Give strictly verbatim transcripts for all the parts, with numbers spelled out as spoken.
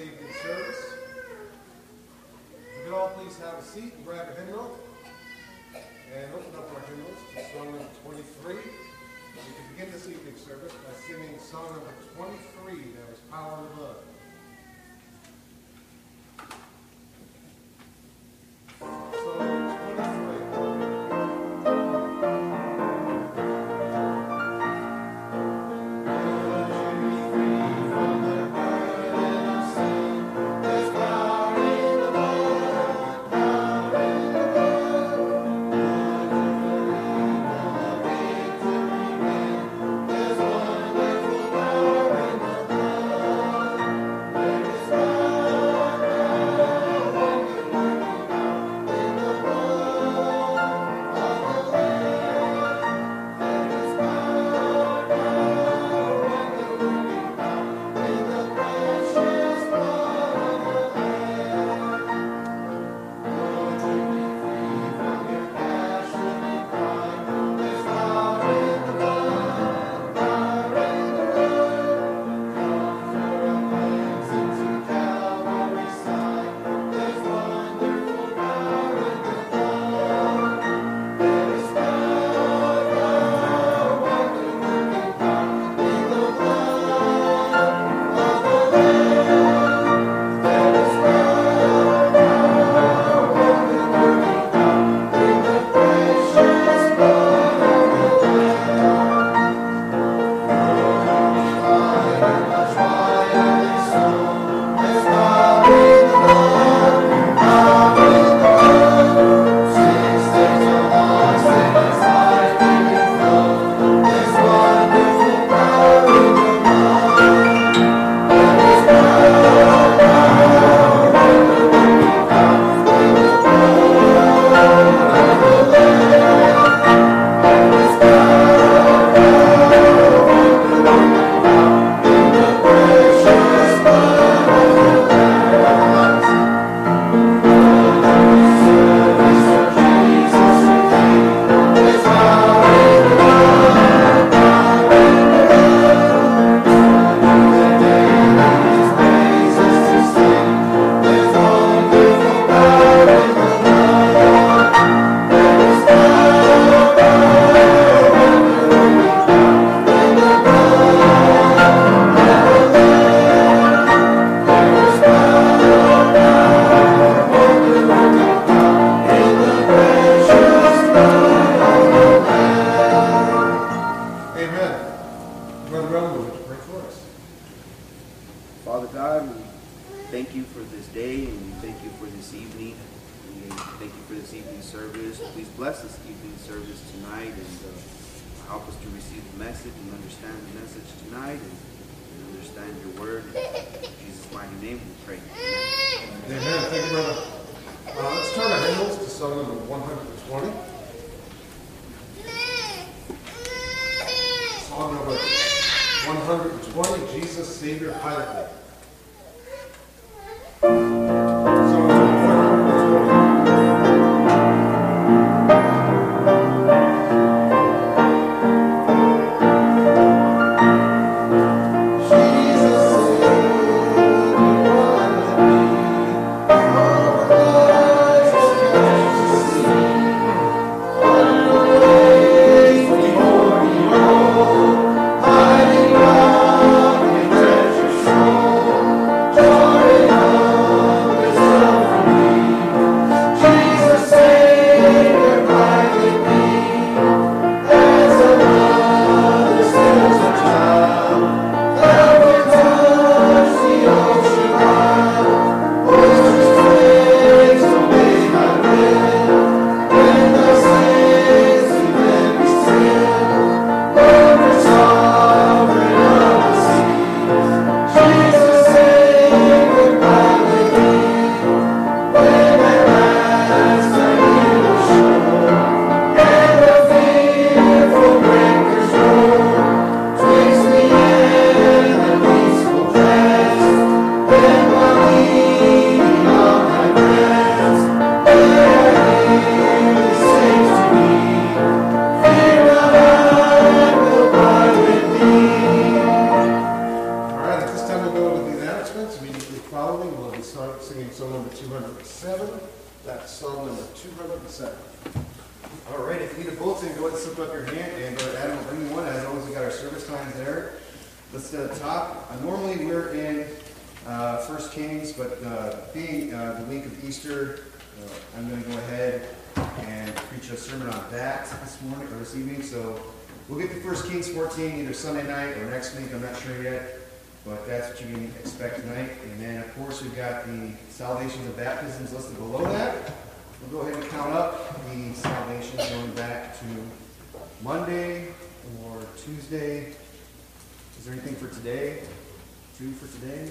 evening service. If you could all please have a seat and grab a hymnal and open up our hymnals to song number twenty-three. We can begin this evening service by singing song number twenty-three, There is Power in the Blood. Following following, we'll be song- singing song number two hundred seven. That's song number two hundred seven. All right, if you need a bulletin, go ahead and slip up your hand, and Brother Adam will bring you one. As always, we got our service times there. Listed at the top. Uh, normally, we're in uh, First Kings, but uh, being uh, the week of Easter, uh, I'm going to go ahead and preach a sermon on that this morning or this evening. So we'll get to First Kings fourteen either Sunday night or next week. I'm not sure yet, but that's what you can expect tonight. And then, of course, we've got the salvations and baptisms listed below that. We'll go ahead and count up the salvations going back to Monday or Tuesday. Is there anything for today? Two for today?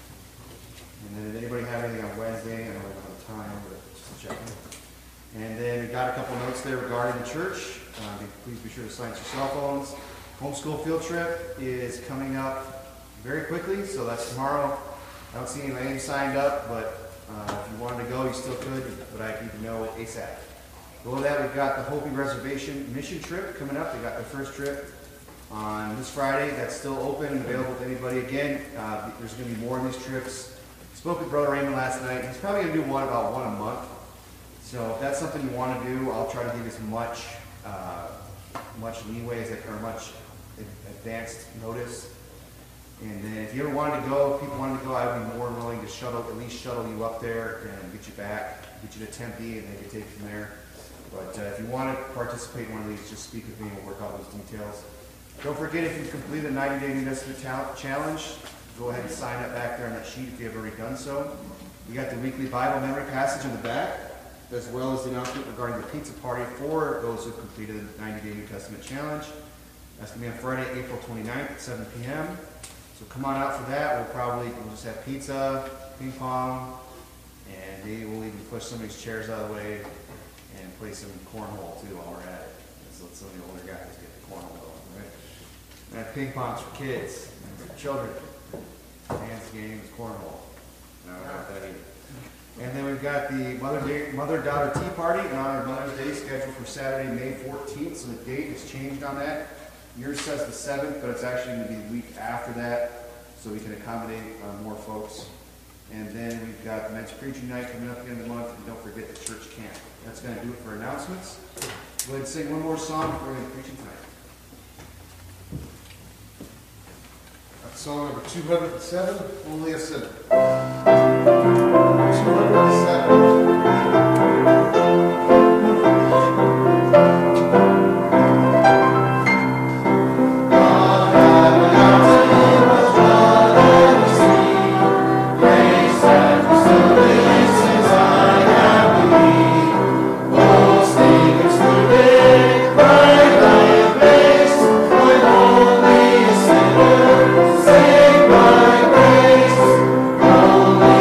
And then did anybody have anything on Wednesday? I don't know about time, but just checking. And then we got a couple notes there regarding the church. Um, please be sure to silence your cell phones. Homeschool field trip is coming up very quickly, so that's tomorrow. I don't see any names signed up, but Uh, if you wanted to go, you still could, but I need to know ASAP. Below that, we've got the Hopi Reservation mission trip coming up. They got their first trip on this Friday. That's still open and available to anybody. Again, uh, there's going to be more of these trips. Spoke with Brother Raymond last night. He's probably going to do one about one a month. So if that's something you want to do, I'll try to give as much, uh, much leeway as I can, or much advanced notice. And then if you ever wanted to go, if people wanted to go, I would be more than willing to shuttle, at least shuttle you up there and get you back, get you to Tempe, and they can take you from there. But uh, if you want to participate in one of these, just speak with me and we'll work out those details. Don't forget, if you've completed the ninety day New Testament Challenge, go ahead and sign up back there on that sheet if you have already done so. We got the weekly Bible memory passage in the back, as well as the announcement regarding the pizza party for those who've completed the ninety day New Testament Challenge. That's going to be on Friday, April twenty-ninth at seven p m So come on out for that. We'll probably we'll just have pizza, ping pong, and maybe we'll even push some of these chairs out of the way and play some cornhole too while we're at it. So let some of the older guys get the cornhole going, right? And that ping pong's for kids and for children. Dance games, cornhole. No, not that either. And then we've got the Mother Day, Mother-Daughter Tea Party in honor of Mother's Day, scheduled for Saturday, May fourteenth. So the date has changed on that. Yours says the seventh, but it's actually going to be the week after that, so we can accommodate uh, more folks. And then we've got the men's preaching night coming up at the end of the month, and don't forget the church camp. That's going to do it for announcements. Go ahead and sing one more song before we end preaching tonight. That's song number two hundred seven, Only a Sinner. two hundred seven. Only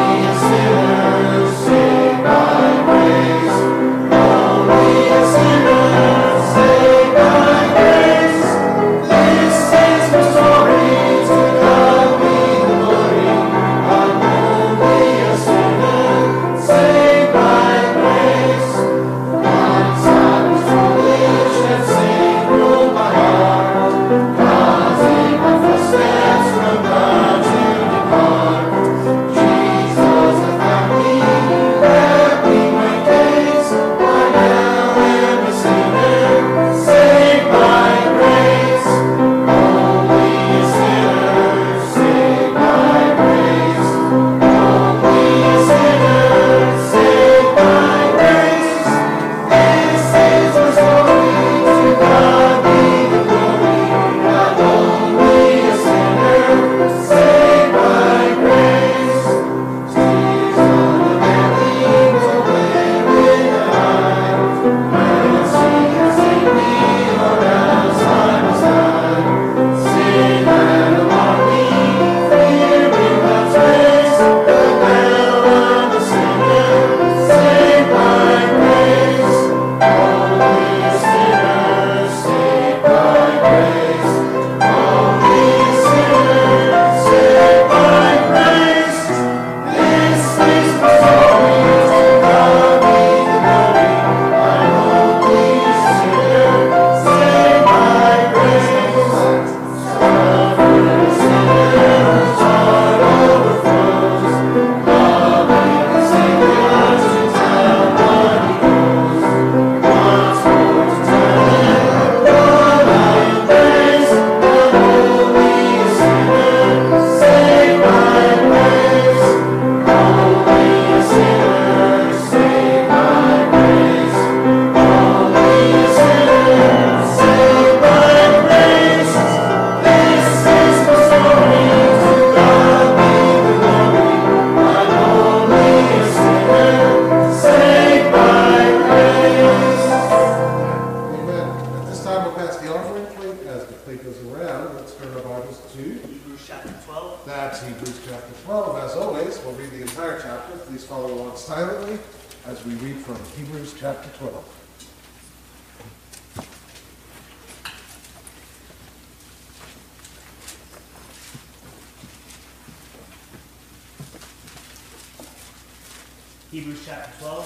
please follow along silently as we read from Hebrews chapter twelve. Hebrews chapter twelve,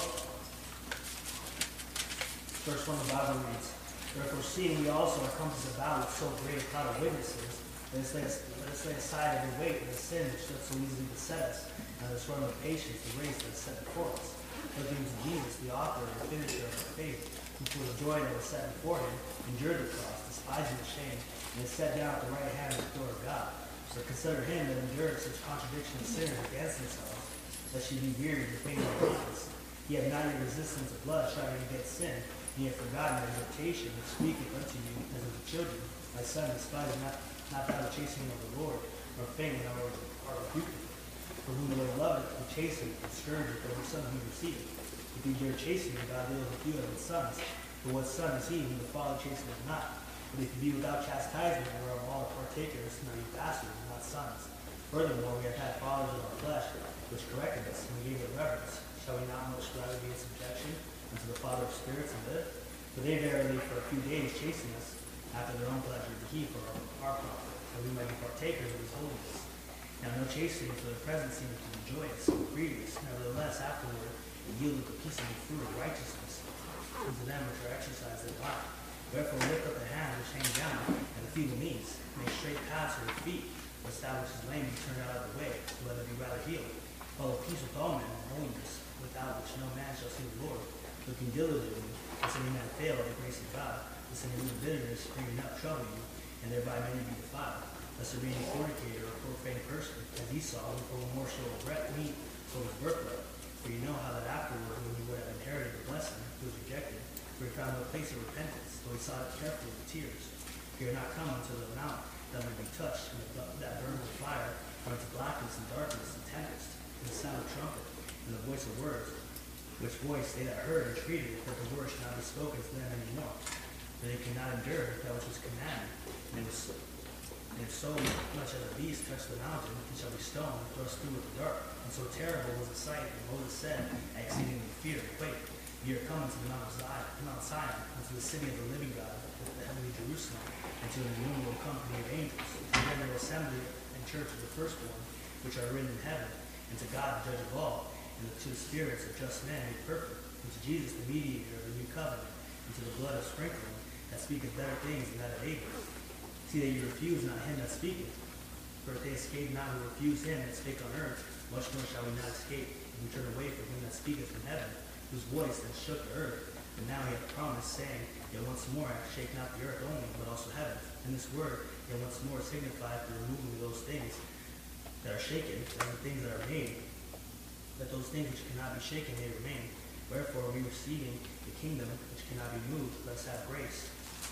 verse one of the Bible reads, "Therefore, seeing we also are compassed about with so great a cloud of witnesses, let us lay, let us lay aside every weight and the sin which doth so easily beset us, and let us run with patience the race that is set before us. Looking to Jesus, the author and the finisher of our faith, who for the joy that was set before him endured the cross, despising the shame, and is set down at the right hand of the throne of God. So consider him that endured such contradiction of sinners against themselves, lest ye be wearied and faint in your minds. Ye have not your resistance of blood striving against sin, and ye have forgotten the exhortation which speaketh unto you as unto children. My son, despise not, not thou the chastening of the Lord, nor faint when thou art rebuked. For whom the Lord loveth, he chasteneth and scourgeth every son he receiveth. If ye dare chastening, God dealeth with you as with sons. For what son is he whom the Father chasteneth not? But if ye be without chastisement, whereof all are partakers, now ye bastards, and not sons. Furthermore, we have had fathers of our flesh, which corrected us, and we gave it reverence. Shall we not much rather be in subjection unto the Father of spirits and live? For they verily for a few days chasten us, after their own pleasure, to he for our, our profit, that we might be partakers of his holiness. Now no chastening for the present seemeth to be joyous and grievous, nevertheless afterward it yieldeth the peaceable fruit of righteousness unto them which are exercised in life. Wherefore lift up the hands which hang down, and the feeble knees, make straight paths for your feet, establish his lame be turned out of the way, so let it be rather healed. Follow peace with all men and holiness, without which no man shall see the Lord. Looking diligently, lest any man fail of the grace of God, lest any root of bitterness springing up trouble you, and thereby many be defiled. Lest there be any fornicator or profane person, as Esau, who for one morsel of bread meat sold his birthright. For you know how that afterward, when he would have inherited the blessing, he was rejected, for he found no place of repentance, though he sought it carefully with tears. For you are not come unto the mount that may be touched, and that burns with fire, or unto blackness and darkness and tempest, and the sound of trumpet, and the voice of words, which voice they that heard entreated, that the word should not be spoken to them any more. For they cannot endure that which was commanded, and it was And if so much as a beast touch the mountain, he shall be stoned and thrust through with the dart. And so terrible was the sight that Moses said, exceedingly fear and quake. Ye are come unto the Mount Zion, Mount Zion, unto the city of the living God, the heavenly Jerusalem, and to an innumerable company of angels, to the general assembly and church of the firstborn, which are written in heaven, and to God the judge of all, and to the spirits of just men made perfect, and to Jesus the mediator of the new covenant, and to the blood of sprinkling, that speaketh better things than that of Abel. See that you refuse not him that speaketh. For if they escape not who refuse him that spake on earth, much more shall we not escape, if we turn away from him that speaketh from heaven, whose voice that shook the earth. And now he hath promised, saying, Yet once more I shake not the earth only, but also heaven. And this word, yet once more, signifieth the removing of those things that are shaken, and the things that are made, that those things which cannot be shaken may remain. Wherefore, we receiving the kingdom which cannot be moved, let us have grace,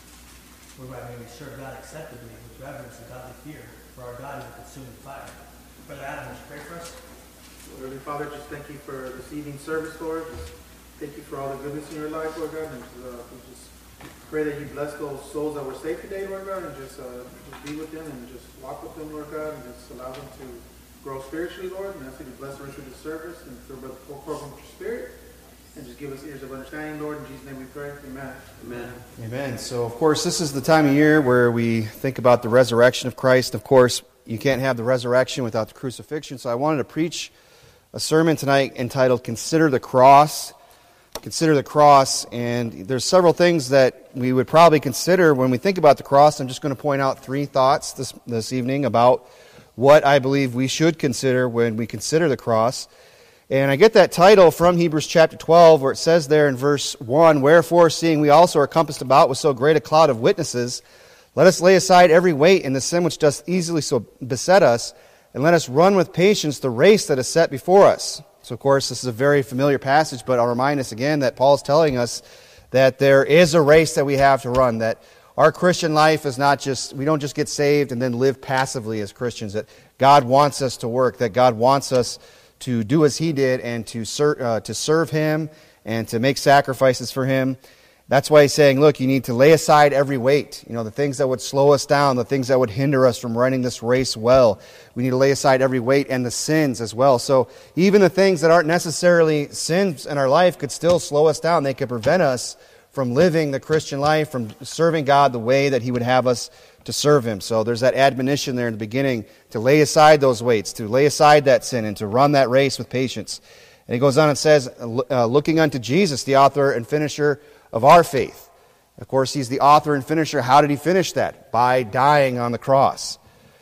whereby may we serve God acceptably with reverence and godly fear, for our God is a consuming fire. Brother Adam, would you pray for us? Lord, Heavenly Father, just thank you for this evening service, Lord. Just thank you for all the goodness in your life, Lord God. And uh, we just pray that you bless those souls that were saved today, Lord God, and just, uh, just be with them and just walk with them, Lord God, and just allow them to grow spiritually, Lord. And ask you to bless the rest of the service and fill the whole program with your spirit. And just give us ears of understanding, Lord. In Jesus' name we pray. Amen. Amen. Amen. So, of course, this is the time of year where we think about the resurrection of Christ. Of course, you can't have the resurrection without the crucifixion. So I wanted to preach a sermon tonight entitled, Consider the Cross. Consider the Cross. And there's several things that we would probably consider when we think about the cross. I'm just going to point out three thoughts this, this evening about what I believe we should consider when we consider the cross. And I get that title from Hebrews chapter twelve, where it says there in verse one, Wherefore, seeing we also are compassed about with so great a cloud of witnesses, let us lay aside every weight and the sin which doth easily so beset us, and let us run with patience the race that is set before us. So, of course, this is a very familiar passage, but I'll remind us again that Paul is telling us that there is a race that we have to run, that our Christian life is not just, we don't just get saved and then live passively as Christians, that God wants us to work, that God wants us to do as He did and to serve, uh, to serve Him and to make sacrifices for Him. That's why he's saying, look, you need to lay aside every weight. You know, the things that would slow us down, the things that would hinder us from running this race well. We need to lay aside every weight and the sins as well. So even the things that aren't necessarily sins in our life could still slow us down. They could prevent us from living the Christian life, from serving God the way that he would have us to serve him. So there's that admonition there in the beginning to lay aside those weights, to lay aside that sin, and to run that race with patience. And he goes on and says, uh, looking unto Jesus, the author and finisher of our faith. Of course, he's the author and finisher. How did he finish that? By dying on the cross.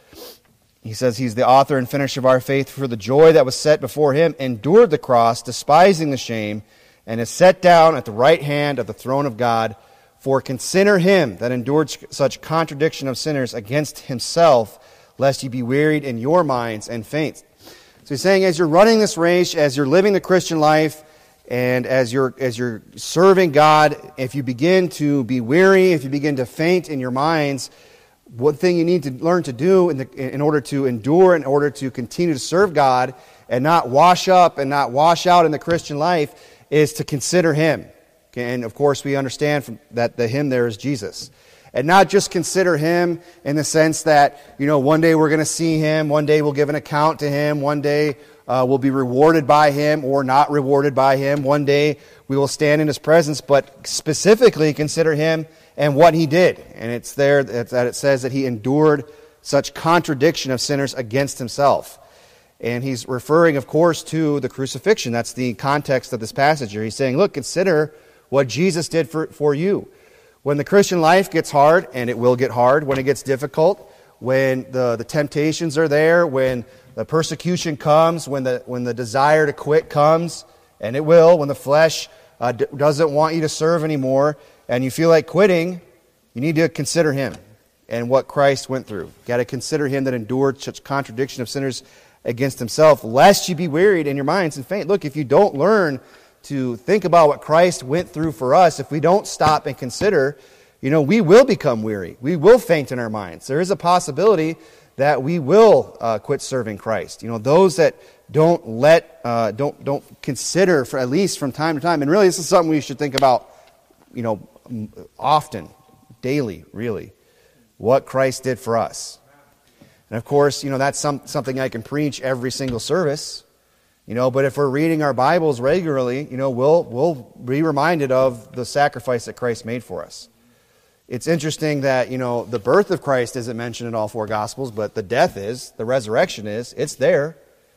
He says he's the author and finisher of our faith, for the joy that was set before him endured the cross, despising the shame, and is set down at the right hand of the throne of God. For consider him that endured such contradiction of sinners against himself, lest ye be wearied in your minds and faint. So he's saying, as you're running this race, as you're living the Christian life, and as you're as you're serving God, if you begin to be weary, if you begin to faint in your minds, one thing you need to learn to do in, the, in order to endure, in order to continue to serve God and not wash up and not wash out in the Christian life, is to consider him. Okay, and of course we understand from that the him there is Jesus. And not just consider him in the sense that, you know, one day we're going to see him, one day we'll give an account to him, one day Uh, will be rewarded by him or not rewarded by him. One day we will stand in his presence, but specifically consider him and what he did. And it's there that it says that he endured such contradiction of sinners against himself. And he's referring, of course, to the crucifixion. That's the context of this passage here. He's saying, look, consider what Jesus did for, for you. When the Christian life gets hard, and it will get hard, when it gets difficult, when the, the temptations are there, when the persecution comes, when the when the desire to quit comes, and it will, when the flesh uh, d- doesn't want you to serve anymore, and you feel like quitting, you need to consider him and what Christ went through. You've got to consider him that endured such contradiction of sinners against himself, lest you be wearied in your minds and faint. Look, if you don't learn to think about what Christ went through for us, if we don't stop and consider, you know, we will become weary. We will faint in our minds. There is a possibility that we will uh, quit serving Christ. You know, those that don't let, uh, don't don't consider, for at least from time to time, and really this is something we should think about, you know, often, daily, really, what Christ did for us. And of course, you know, that's some, something I can preach every single service, you know, but if we're reading our Bibles regularly, you know, we'll we'll be reminded of the sacrifice that Christ made for us. It's interesting that, you know, the birth of Christ isn't mentioned in all four Gospels, but the death is, the resurrection is, it's there.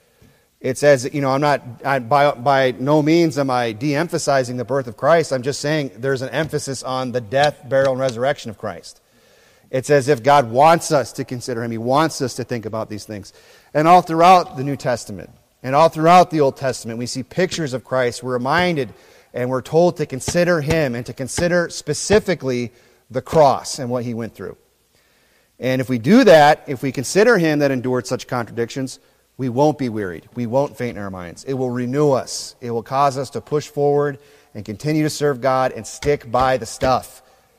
It says, you know, I'm not, I, by, by no means am I de-emphasizing the birth of Christ. I'm just saying there's an emphasis on the death, burial, and resurrection of Christ. It's as if God wants us to consider him. He wants us to think about these things. And all throughout the New Testament, and all throughout the Old Testament, we see pictures of Christ. We're reminded and we're told to consider him and to consider specifically the cross and what he went through. And if we do that, if we consider him that endured such contradictions, we won't be wearied. We won't faint in our minds. It will renew us. It will cause us to push forward and continue to serve God and stick by the stuff.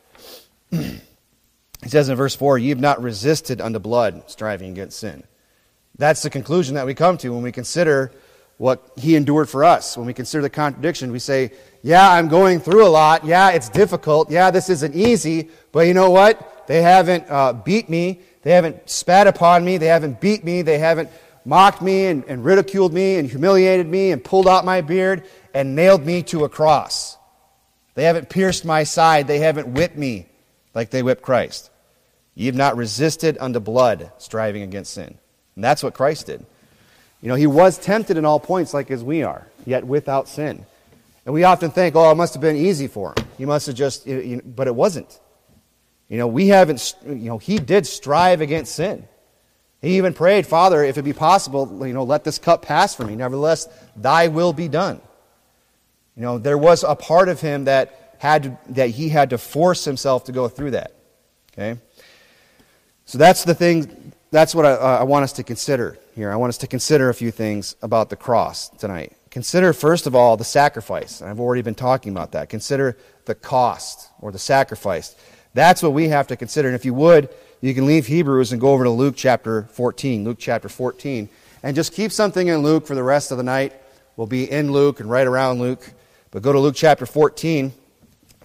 He says in verse four, ye have not resisted unto blood, striving against sin. That's the conclusion that we come to when we consider what he endured for us. When we consider the contradiction, we say, yeah, I'm going through a lot. Yeah, it's difficult. Yeah, this isn't easy. But you know what? They haven't uh, beat me. They haven't spat upon me. They haven't beat me. They haven't mocked me and, and ridiculed me and humiliated me and pulled out my beard and nailed me to a cross. They haven't pierced my side. They haven't whipped me like they whipped Christ. Ye have not resisted unto blood, striving against sin. And that's what Christ did. You know, he was tempted in all points like as we are, yet without sin. And we often think, oh, it must have been easy for him. He must have just, you know, but it wasn't. You know, we haven't, you know, he did strive against sin. He even prayed, Father, if it be possible, you know, let this cup pass from me. Nevertheless, thy will be done. You know, there was a part of him that had to, that he had to force himself to go through that. Okay? So that's the thing, that's what I, uh, I want us to consider here. I want us to consider a few things about the cross tonight. Consider, first of all, the sacrifice. I've already been talking about that. Consider the cost or the sacrifice. That's what we have to consider. And if you would, you can leave Hebrews and go over to Luke chapter fourteen. Luke chapter fourteen. And just keep something in Luke for the rest of the night. We'll be in Luke and right around Luke. But go to Luke chapter fourteen.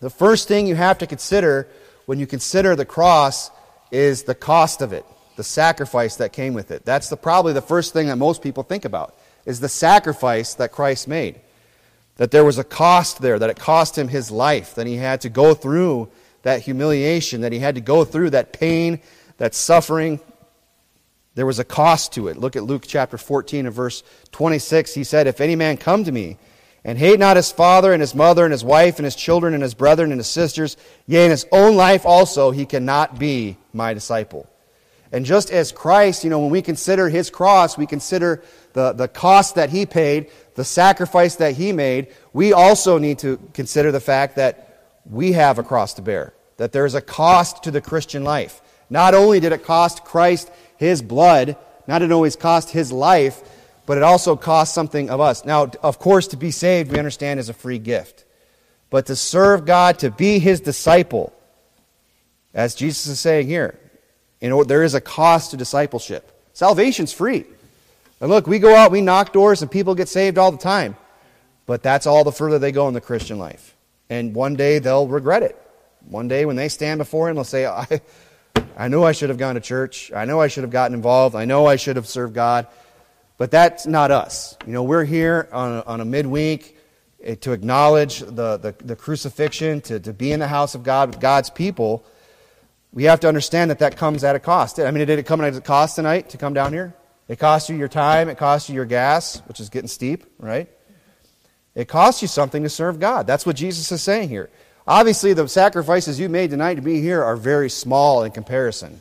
The first thing you have to consider when you consider the cross is the cost of it, the sacrifice that came with it. That's the, probably the first thing that most people think about, is the sacrifice that Christ made. That there was a cost there, that it cost him his life, that he had to go through that humiliation, that he had to go through that pain, that suffering. There was a cost to it. Look at Luke chapter fourteen and verse twenty-six. He said, "If any man come to me, and hate not his father and his mother and his wife and his children and his brethren and his sisters, yea, and his own life also, he cannot be my disciple." And just as Christ, you know, when we consider his cross, we consider the, the cost that he paid, the sacrifice that he made, we also need to consider the fact that we have a cross to bear, that there is a cost to the Christian life. Not only did it cost Christ his blood, not did it always cost his life, but it also costs something of us. Now, of course, to be saved, we understand, is a free gift. But to serve God, to be his disciple, as Jesus is saying here, you know, there is a cost to discipleship. Salvation's free. And look, we go out, we knock doors, and people get saved all the time. But that's all the further they go in the Christian life. And one day they'll regret it. One day when they stand before him, they'll say, I, I know I should have gone to church. I know I should have gotten involved. I know I should have served God. But that's not us. You know, we're here on a, on a midweek to acknowledge the, the, the crucifixion, to, to be in the house of God with God's people. We have to understand that that comes at a cost. I mean, did it come at a cost tonight to come down here? It cost you your time. It cost you your gas, which is getting steep, right? It costs you something to serve God. That's what Jesus is saying here. Obviously, the sacrifices you made tonight to be here are very small in comparison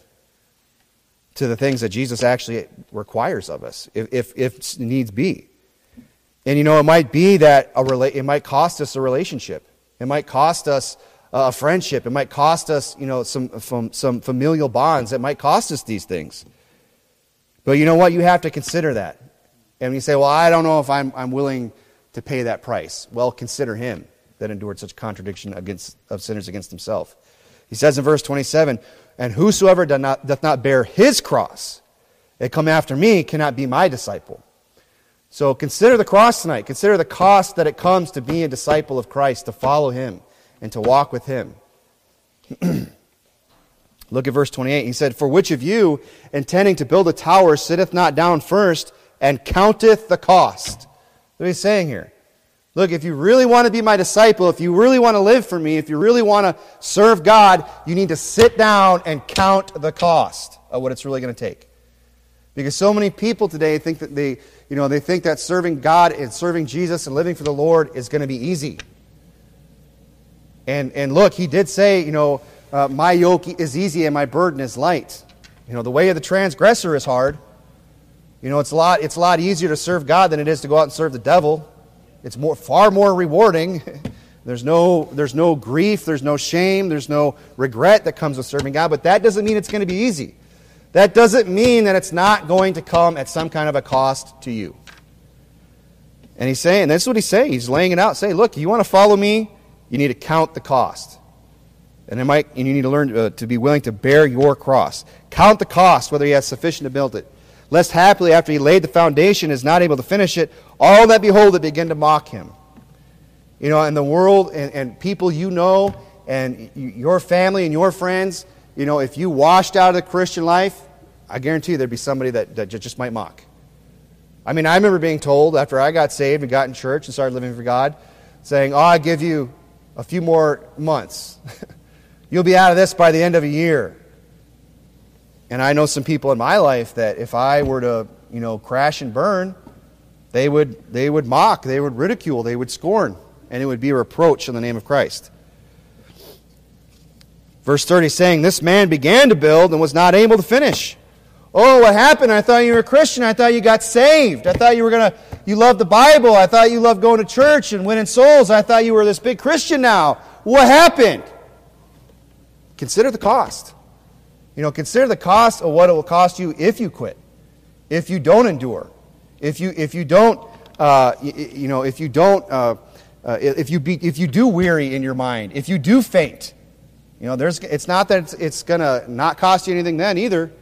to the things that Jesus actually requires of us, if, if, if needs be. And you know, it might be that a rela- it might cost us a relationship. It might cost us a friendship. It might cost us, you know, some, some, some familial bonds. It might cost us these things. But you know what? You have to consider that. And you say, well, I don't know if I'm, I'm willing to pay that price. Well, consider him that endured such contradiction against, of sinners against himself. He says in verse twenty-seven, "And whosoever doth not, doth not bear his cross and come after me cannot be my disciple." So consider the cross tonight. Consider the cost that it comes to be a disciple of Christ, to follow him and to walk with him. Look at verse twenty-eight. He said, "For which of you, intending to build a tower, sitteth not down first and counteth the cost?" What he's saying here. Look, if you really want to be my disciple, if you really want to live for me, if you really want to serve God, you need to sit down and count the cost of what it's really going to take. Because so many people today think that they, you know, they think that serving God and serving Jesus and living for the Lord is going to be easy. And and look, he did say, you know, uh, my yoke is easy and my burden is light. You know, the way of the transgressor is hard. You know, it's a lot it's a lot easier to serve God than it is to go out and serve the devil. It's more far more rewarding. There's no there's no grief, there's no shame, there's no regret that comes with serving God, but that doesn't mean it's going to be easy. That doesn't mean that it's not going to come at some kind of a cost to you. And he's saying, that's what he's saying. He's laying it out. Say, look, you want to follow me? You need to count the cost. And it might, and you need to learn uh, to be willing to bear your cross. Count the cost, whether he has sufficient to build it. Lest happily, after he laid the foundation, is not able to finish it, all that behold it begin to mock him. You know, in the world, and, and people you know, and your family and your friends, you know, if you washed out of the Christian life, I guarantee you there'd be somebody that, that just might mock. I mean, I remember being told after I got saved and got in church and started living for God, saying, oh, I'll give you a few more months. You'll be out of this by the end of a year. And I know some people in my life that if I were to, you know, crash and burn, they would they would mock, they would ridicule, they would scorn, and it would be a reproach in the name of Christ. Verse thirty saying, this man began to build and was not able to finish. Oh, what happened? I thought you were a Christian. I thought you got saved. I thought you were gonna you loved the Bible. I thought you loved going to church and winning souls. I thought you were this big Christian now. What happened? Consider the cost. You know, consider the cost of what it will cost you if you quit, if you don't endure, if you if you don't, uh, you, you know, if you don't, uh, uh, if you be, if you do weary in your mind, if you do faint. You know, there's. It's not that it's, it's going to not cost you anything then either.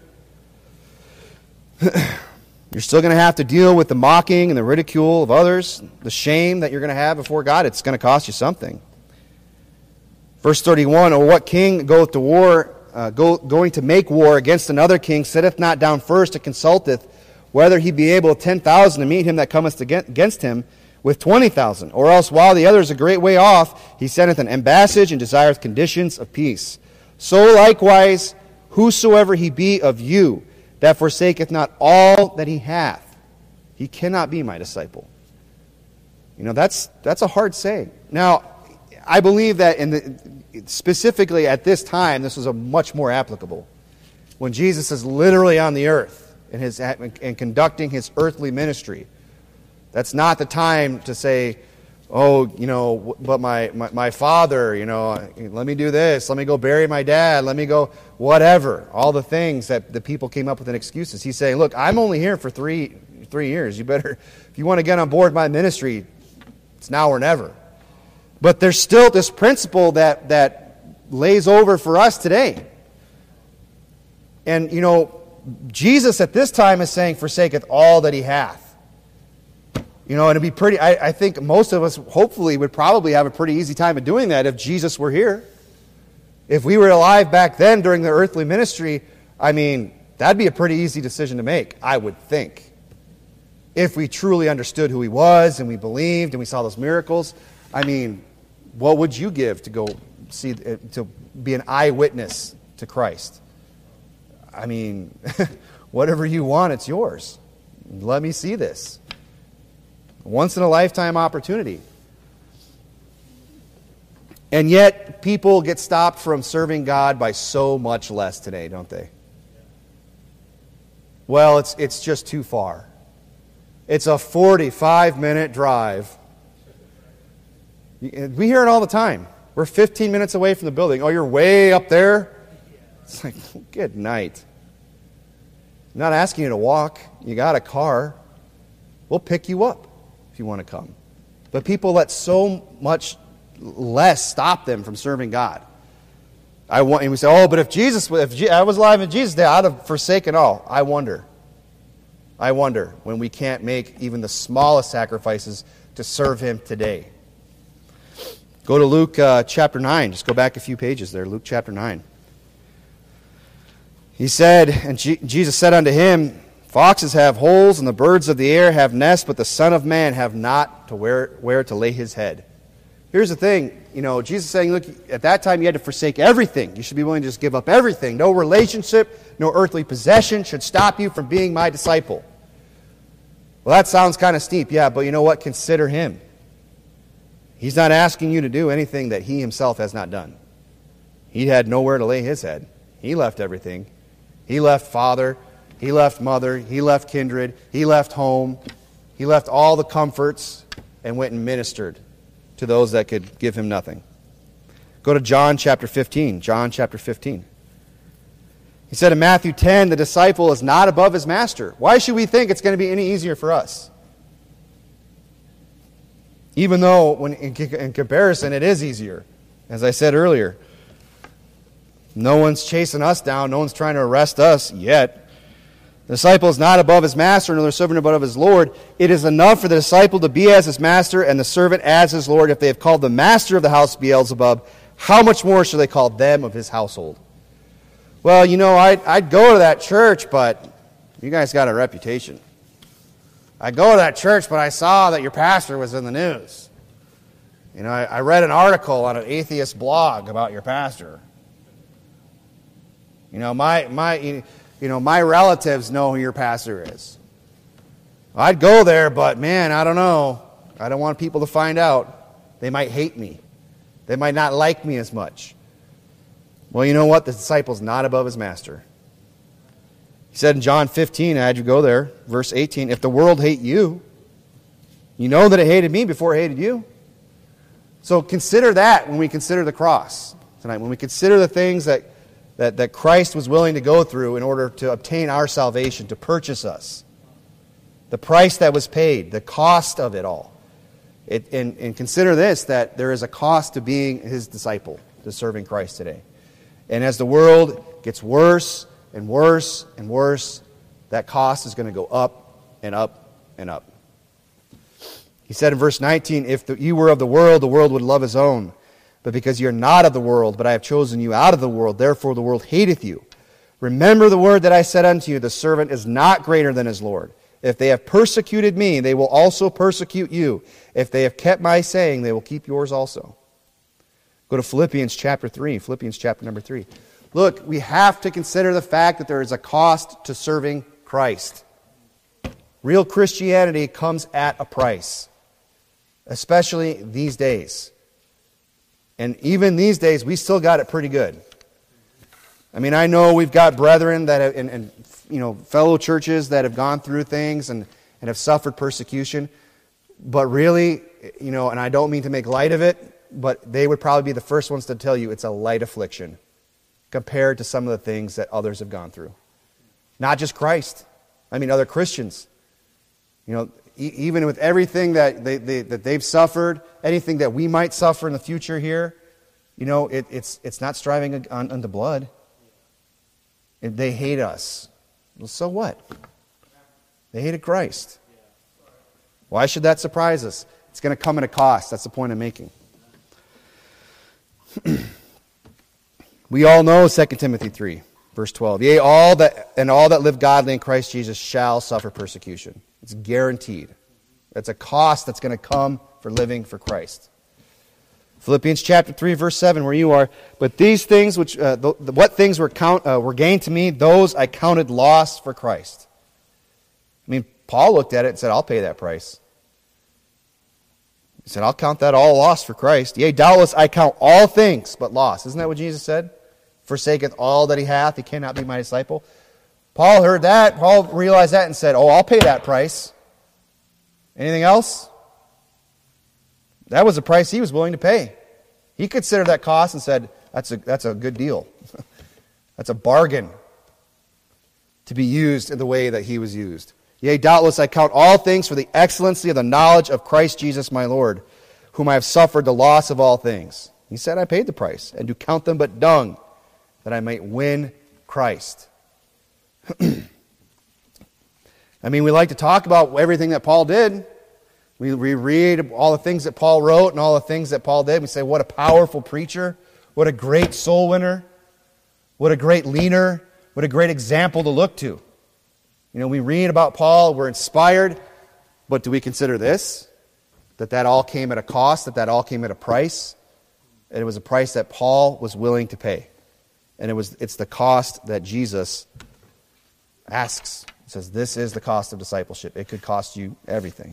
You're still going to have to deal with the mocking and the ridicule of others, the shame that you're going to have before God. It's going to cost you something. Verse thirty-one, or what king goeth to war, uh, go, going to make war against another king, sitteth not down first and consulteth whether he be able ten thousand to meet him that cometh against him with twenty thousand? Or else while the other is a great way off, he sendeth an embassage and desireth conditions of peace. So likewise, whosoever he be of you, that forsaketh not all that he hath, he cannot be my disciple. You know, that's that's a hard saying. Now, I believe that in the, specifically at this time, this was a much more applicable. When Jesus is literally on the earth and his and conducting his earthly ministry, that's not the time to say, oh, you know, but my, my, my father, you know, let me do this, let me go bury my dad, let me go whatever, all the things that the people came up with in excuses. He's saying, look, I'm only here for three three years. You better, if you want to get on board my ministry, it's now or never. But there's still this principle that, that lays over for us today. And, you know, Jesus at this time is saying, forsaketh all that he hath. You know, and it'd be pretty, I, I think most of us hopefully would probably have a pretty easy time of doing that if Jesus were here. If we were alive back then during the earthly ministry, I mean, that'd be a pretty easy decision to make, I would think. If we truly understood who he was and we believed and we saw those miracles, I mean, what would you give to go see, to be an eyewitness to Christ? I mean, whatever you want, it's yours. Let me see this. Once in a lifetime opportunity. And yet, people get stopped from serving God by so much less today, don't they? Well, it's it's just too far. It's a forty-five minute drive. We hear it all the time. We're fifteen minutes away from the building. Oh, you're way up there? It's like, good night. I'm not asking you to walk. You got a car. We'll pick you up if you want to come. But people let so much less stop them from serving God. I want, and we say, oh, but if Jesus, if Je- I was alive in Jesus' day, I'd have forsaken all. I wonder. I wonder when we can't make even the smallest sacrifices to serve him today. Go to Luke uh, chapter nine. Just go back a few pages there. Luke chapter nine. He said, and G- Jesus said unto him, foxes have holes, and the birds of the air have nests, but the Son of Man have not to where, where to lay his head. Here's the thing. You know, Jesus is saying, look, at that time you had to forsake everything. You should be willing to just give up everything. No relationship, no earthly possession should stop you from being my disciple. Well, that sounds kind of steep, yeah, but you know what? Consider him. He's not asking you to do anything that he himself has not done. He had nowhere to lay his head. He left everything. He left father. He left mother. He left kindred. He left home. He left all the comforts and went and ministered to those that could give him nothing. Go to John chapter fifteen. John chapter fifteen. He said in Matthew ten, the disciple is not above his master. Why should we think it's going to be any easier for us? Even though, when in, in comparison, it is easier. As I said earlier, no one's chasing us down. No one's trying to arrest us yet. The disciple is not above his master, nor the servant above his Lord. It is enough for the disciple to be as his master and the servant as his Lord. If they have called the master of the house Beelzebub, how much more shall they call them of his household? Well, you know, I'd, I'd go to that church, but you guys got a reputation. I go to that church, but I saw that your pastor was in the news. You know, I, I read an article on an atheist blog about your pastor. You know, my my you know my relatives know who your pastor is. I'd go there, but man, I don't know. I don't want people to find out. They might hate me. They might not like me as much. Well, you know what? The disciple's not above his master. He said in John fifteen, I had you go there, verse eighteen, if the world hate you, you know that it hated me before it hated you. So consider that when we consider the cross tonight, when we consider the things that, that, that Christ was willing to go through in order to obtain our salvation, to purchase us. The price that was paid, the cost of it all. It, and, and consider this, that there is a cost to being his disciple, to serving Christ today. And as the world gets worse and worse and worse, that cost is going to go up and up and up. He said in verse nineteen, if the, you were of the world, the world would love his own. But because you're not of the world, but I have chosen you out of the world, therefore the world hateth you. Remember the word that I said unto you, the servant is not greater than his Lord. If they have persecuted me, they will also persecute you. If they have kept my saying, they will keep yours also. Go to Philippians chapter three, Philippians chapter number three. Look, we have to consider the fact that there is a cost to serving Christ. Real Christianity comes at a price, especially these days. And even these days, we still got it pretty good. I mean, I know we've got brethren that have, and, and you know, fellow churches that have gone through things and, and have suffered persecution. But really, you know, and I don't mean to make light of it, but they would probably be the first ones to tell you it's a light affliction compared to some of the things that others have gone through. Not just Christ. I mean, other Christians. You know, e- even with everything that, they, they, that they've suffered, anything that we might suffer in the future here, you know, it, it's, it's not striving on, unto blood. If they hate us, well, so what? They hated Christ. Why should that surprise us? It's going to come at a cost. That's the point I'm making. We all know Second Timothy three, verse twelve. Yea, all that and all that live godly in Christ Jesus shall suffer persecution. It's guaranteed. That's a cost that's going to come for living for Christ. Philippians chapter three, verse seven, where you are. But these things, which uh, the, the, what things were count uh, were gained to me, those I counted loss for Christ. I mean, Paul looked at it and said, "I'll pay that price." He said, "I'll count that all loss for Christ. Yea, doubtless I count all things but loss." Isn't that what Jesus said? "Forsaketh all that he hath, he cannot be my disciple." Paul heard that. Paul realized that and said, "Oh, I'll pay that price." Anything else? That was the price he was willing to pay. He considered that cost and said, that's a, that's a good deal. That's a bargain to be used in the way that he was used. Yea, doubtless I count all things for the excellency of the knowledge of Christ Jesus my Lord, whom I have suffered the loss of all things. He said, I paid the price, and do count them but dung, that I might win Christ. I mean, we like to talk about everything that Paul did. We, we read all the things that Paul wrote and all the things that Paul did. We say, what a powerful preacher. What a great soul winner. What a great leader. What a great example to look to. You know, we read about Paul, we're inspired, but do we consider this? That that all came at a cost, that that all came at a price? And it was a price that Paul was willing to pay. And it was it's the cost that Jesus asks. He says, this is the cost of discipleship. It could cost you everything.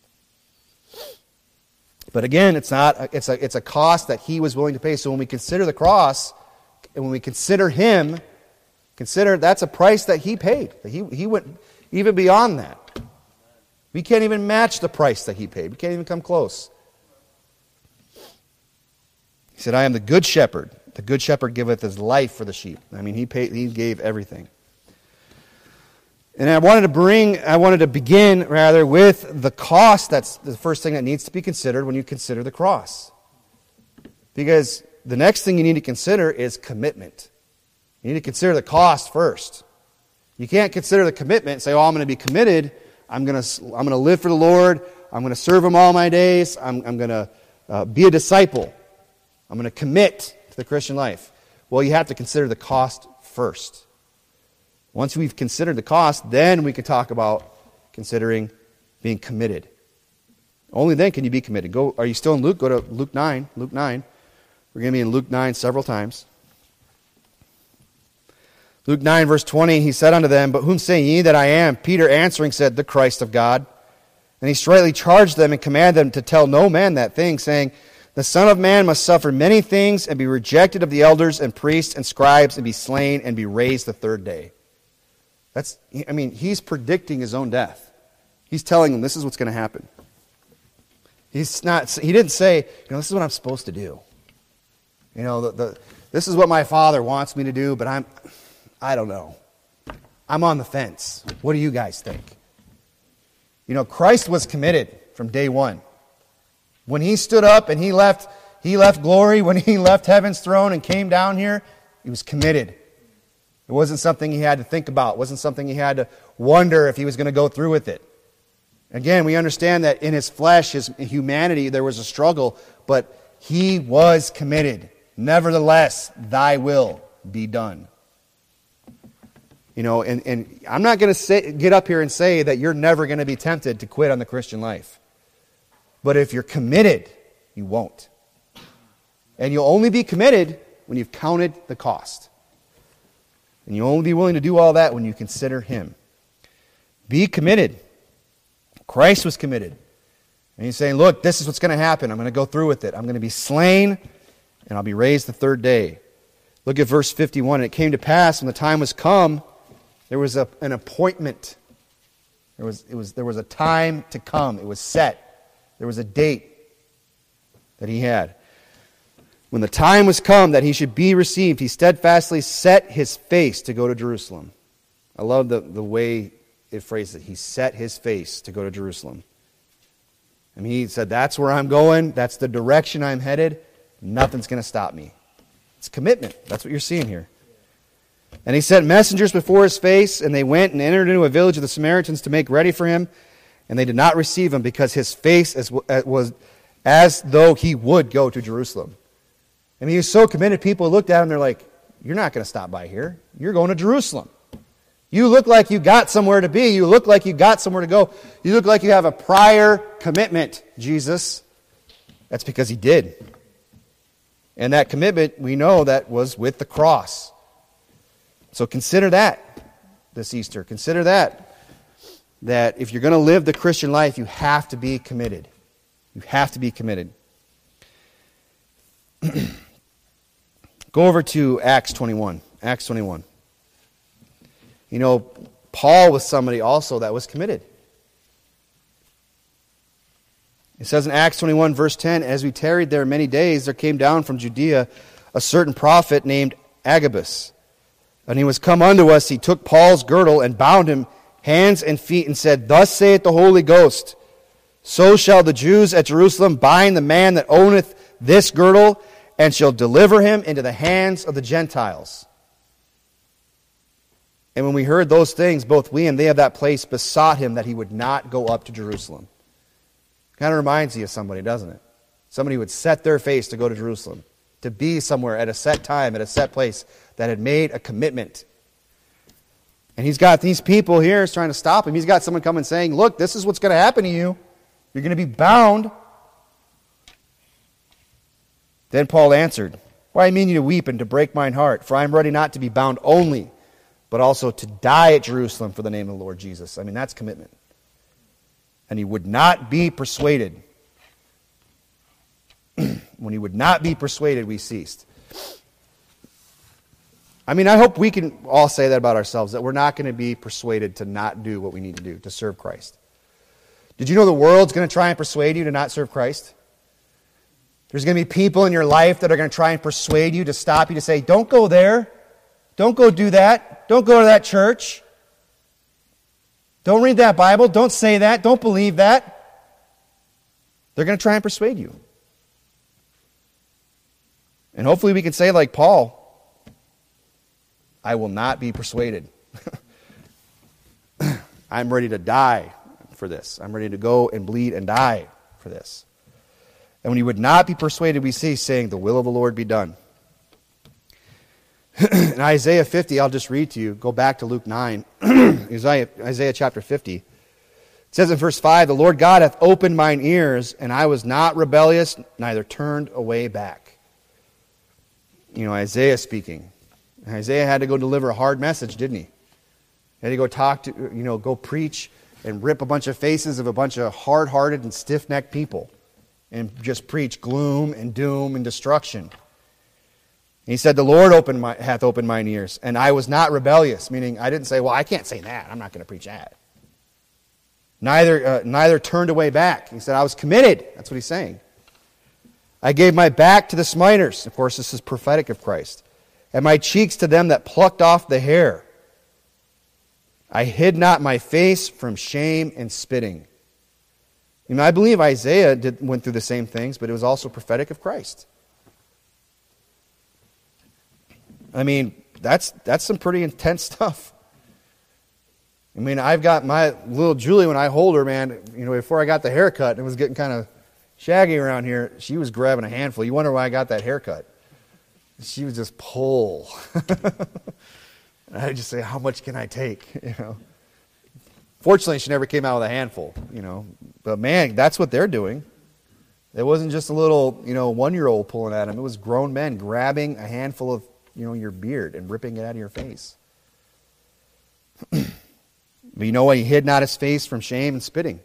But again, it's not it's a it's a cost that he was willing to pay. So when we consider the cross, and when we consider him, consider that's a price that he paid. He he went even beyond that. We can't even match the price that he paid. We can't even come close. He said, I am the good shepherd. The good shepherd giveth his life for the sheep. I mean, he paid he gave everything. And I wanted to bring, I wanted to begin, rather, with the cost. That's the first thing that needs to be considered when you consider the cross. Because the next thing you need to consider is commitment. You need to consider the cost first. You can't consider the commitment and say, oh, I'm going to be committed. I'm going to, I'm going to live for the Lord. I'm going to serve Him all my days. I'm, I'm going to uh, be a disciple. I'm going to commit to the Christian life. Well, you have to consider the cost first. Once we've considered the cost, then we can talk about considering being committed. Only then can you be committed. Go. Are you still in Luke? Go to Luke nine. Luke nine. We're going to be in Luke nine several times. Luke nine, verse twenty, he said unto them, but whom say ye that I am? Peter answering said, the Christ of God. And he straightly charged them and commanded them to tell no man that thing, saying, the Son of Man must suffer many things and be rejected of the elders and priests and scribes and be slain and be raised the third day. That's, I mean, he's predicting his own death. He's telling them this is what's going to happen. He's not. He didn't say, you know, this is what I'm supposed to do. You know, the, the this is what my Father wants me to do, but I'm, I don't know. I'm on the fence. What do you guys think? You know, Christ was committed from day one. When he stood up and he left, he left glory. When he left heaven's throne and came down here, he was committed. It wasn't something he had to think about. It wasn't something he had to wonder if he was going to go through with it. Again, we understand that in his flesh, his humanity, there was a struggle, but He was committed. Nevertheless, thy will be done. You know, and, and I'm not going to get up here and say that you're never going to be tempted to quit on the Christian life. But if you're committed, you won't. And you'll only be committed when you've counted the cost. And you'll only be willing to do all that when you consider Him. Be committed. Christ was committed. And He's saying, look, this is what's going to happen. I'm going to go through with it. I'm going to be slain, and I'll be raised the third day. Look at verse fifty-one. And it came to pass, when the time was come, there was a, an appointment. There was, it was, there was a time to come. It was set. There was a date that He had. When the time was come that He should be received, He steadfastly set His face to go to Jerusalem. I love the, the way it phrased it. He set His face to go to Jerusalem. And He said, that's where I'm going. That's the direction I'm headed. Nothing's going to stop me. It's commitment. That's what you're seeing here. And He sent messengers before His face, and they went and entered into a village of the Samaritans to make ready for Him. And they did not receive Him, because His face was as though He would go to Jerusalem. I mean, He was so committed, people looked at Him, they're like, you're not going to stop by here. You're going to Jerusalem. You look like you got somewhere to be. You look like you got somewhere to go. You look like you have a prior commitment, Jesus. That's because He did. And that commitment, we know that was with the cross. So consider that this Easter. Consider that. That if you're going to live the Christian life, you have to be committed. You have to be committed. Go over to Acts twenty-one. Acts twenty-one. You know, Paul was somebody also that was committed. It says in Acts twenty-one, verse ten, as we tarried there many days, there came down from Judea a certain prophet named Agabus. And he was come unto us. He took Paul's girdle and bound him hands and feet, and said, thus saith the Holy Ghost, so shall the Jews at Jerusalem bind the man that owneth this girdle, and shall deliver him into the hands of the Gentiles. And when we heard those things, both we and they of that place besought him that he would not go up to Jerusalem. Kind of reminds you of somebody, doesn't it? Somebody who would set their face to go to Jerusalem, to be somewhere at a set time, at a set place, that had made a commitment. And he's got these people here trying to stop him. He's got someone coming saying, look, this is what's going to happen to you. You're going to be bound. Then Paul answered, why mean you to weep and to break mine heart? For I am ready not to be bound only, but also to die at Jerusalem for the name of the Lord Jesus. I mean, that's commitment. And he would not be persuaded. When he would not be persuaded, we ceased. I mean, I hope we can all say that about ourselves, that we're not going to be persuaded to not do what we need to do, to serve Christ. Did you know the world's going to try and persuade you to not serve Christ? There's going to be people in your life that are going to try and persuade you, to stop you, to say, don't go there. Don't go do that. Don't go to that church. Don't read that Bible. Don't say that. Don't believe that. They're going to try and persuade you. And hopefully we can say like Paul, I will not be persuaded. I'm ready to die for this. I'm ready to go and bleed and die for this. And when he would not be persuaded, we see saying, the will of the Lord be done. In Isaiah fifty, I'll just read to you. Go back to Luke nine. Isaiah, Isaiah chapter fifty. It says in verse five, the Lord God hath opened mine ears, and I was not rebellious, neither turned away back. You know, Isaiah speaking. Isaiah had to go deliver a hard message, didn't he? He had to go talk to, you know, go preach and rip a bunch of faces of a bunch of hard-hearted and stiff-necked people and just preach gloom and doom and destruction. And he said, the Lord opened my, hath opened mine ears, and I was not rebellious, meaning I didn't say, well, I can't say that. I'm not going to preach that. Neither, uh, neither turned away back. He said, I was committed. That's what he's saying. I gave my back to the smiters. Of course, this is prophetic of Christ. And my cheeks to them that plucked off the hair. I hid not my face from shame and spitting. You know, I believe Isaiah did, went through the same things, but it was also prophetic of Christ. I mean, that's that's some pretty intense stuff. I mean, I've got my little Julie, when I hold her, man, you know, before I got the haircut, it was getting kind of, Shaggy around here, she was grabbing a handful. You wonder why I got that haircut. She would just pull. And I would just say, how much can I take? You know. Fortunately, she never came out with a handful, you know. But man, that's what they're doing. It wasn't just a little, you know, one-year-old pulling at him. It was grown men grabbing a handful of, you know, your beard and ripping it out of your face. But you know what? He hid not his face from shame and spitting.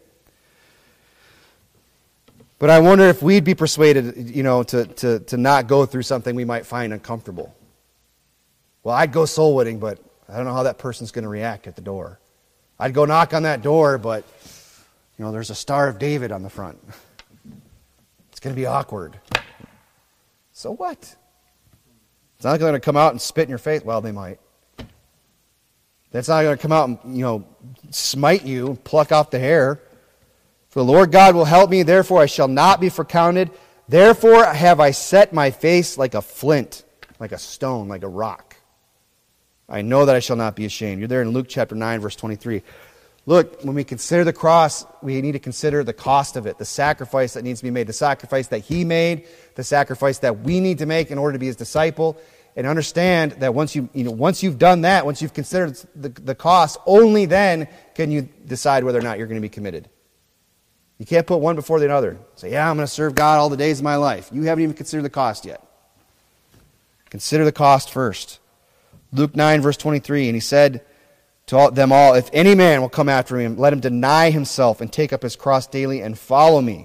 But I wonder if we'd be persuaded, you know, to, to, to not go through something we might find uncomfortable. Well, I'd go soul winning, but I don't know how that person's going to react at the door. I'd go knock on that door, but, you know, there's a Star of David on the front. It's going to be awkward. So what? It's not going to come out and spit in your face. Well, they might. That's not going to come out and, you know, smite you, pluck off the hair. For the Lord God will help me, therefore I shall not be forcounted. Therefore have I set my face like a flint, like a stone, like a rock. I know that I shall not be ashamed. You're there in Luke chapter nine, verse twenty-three. Look, when we consider the cross, we need to consider the cost of it, the sacrifice that needs to be made, the sacrifice that he made, the sacrifice that we need to make in order to be his disciple, and understand that once you, you know, once you've done that, once you've considered the, the cost, only then can you decide whether or not you're going to be committed. You can't put one before the other. Say, yeah, I'm going to serve God all the days of my life. You haven't even considered the cost yet. Consider the cost first. Luke nine, verse twenty-three, and he said to all, them all, if any man will come after him, let him deny himself and take up his cross daily and follow me.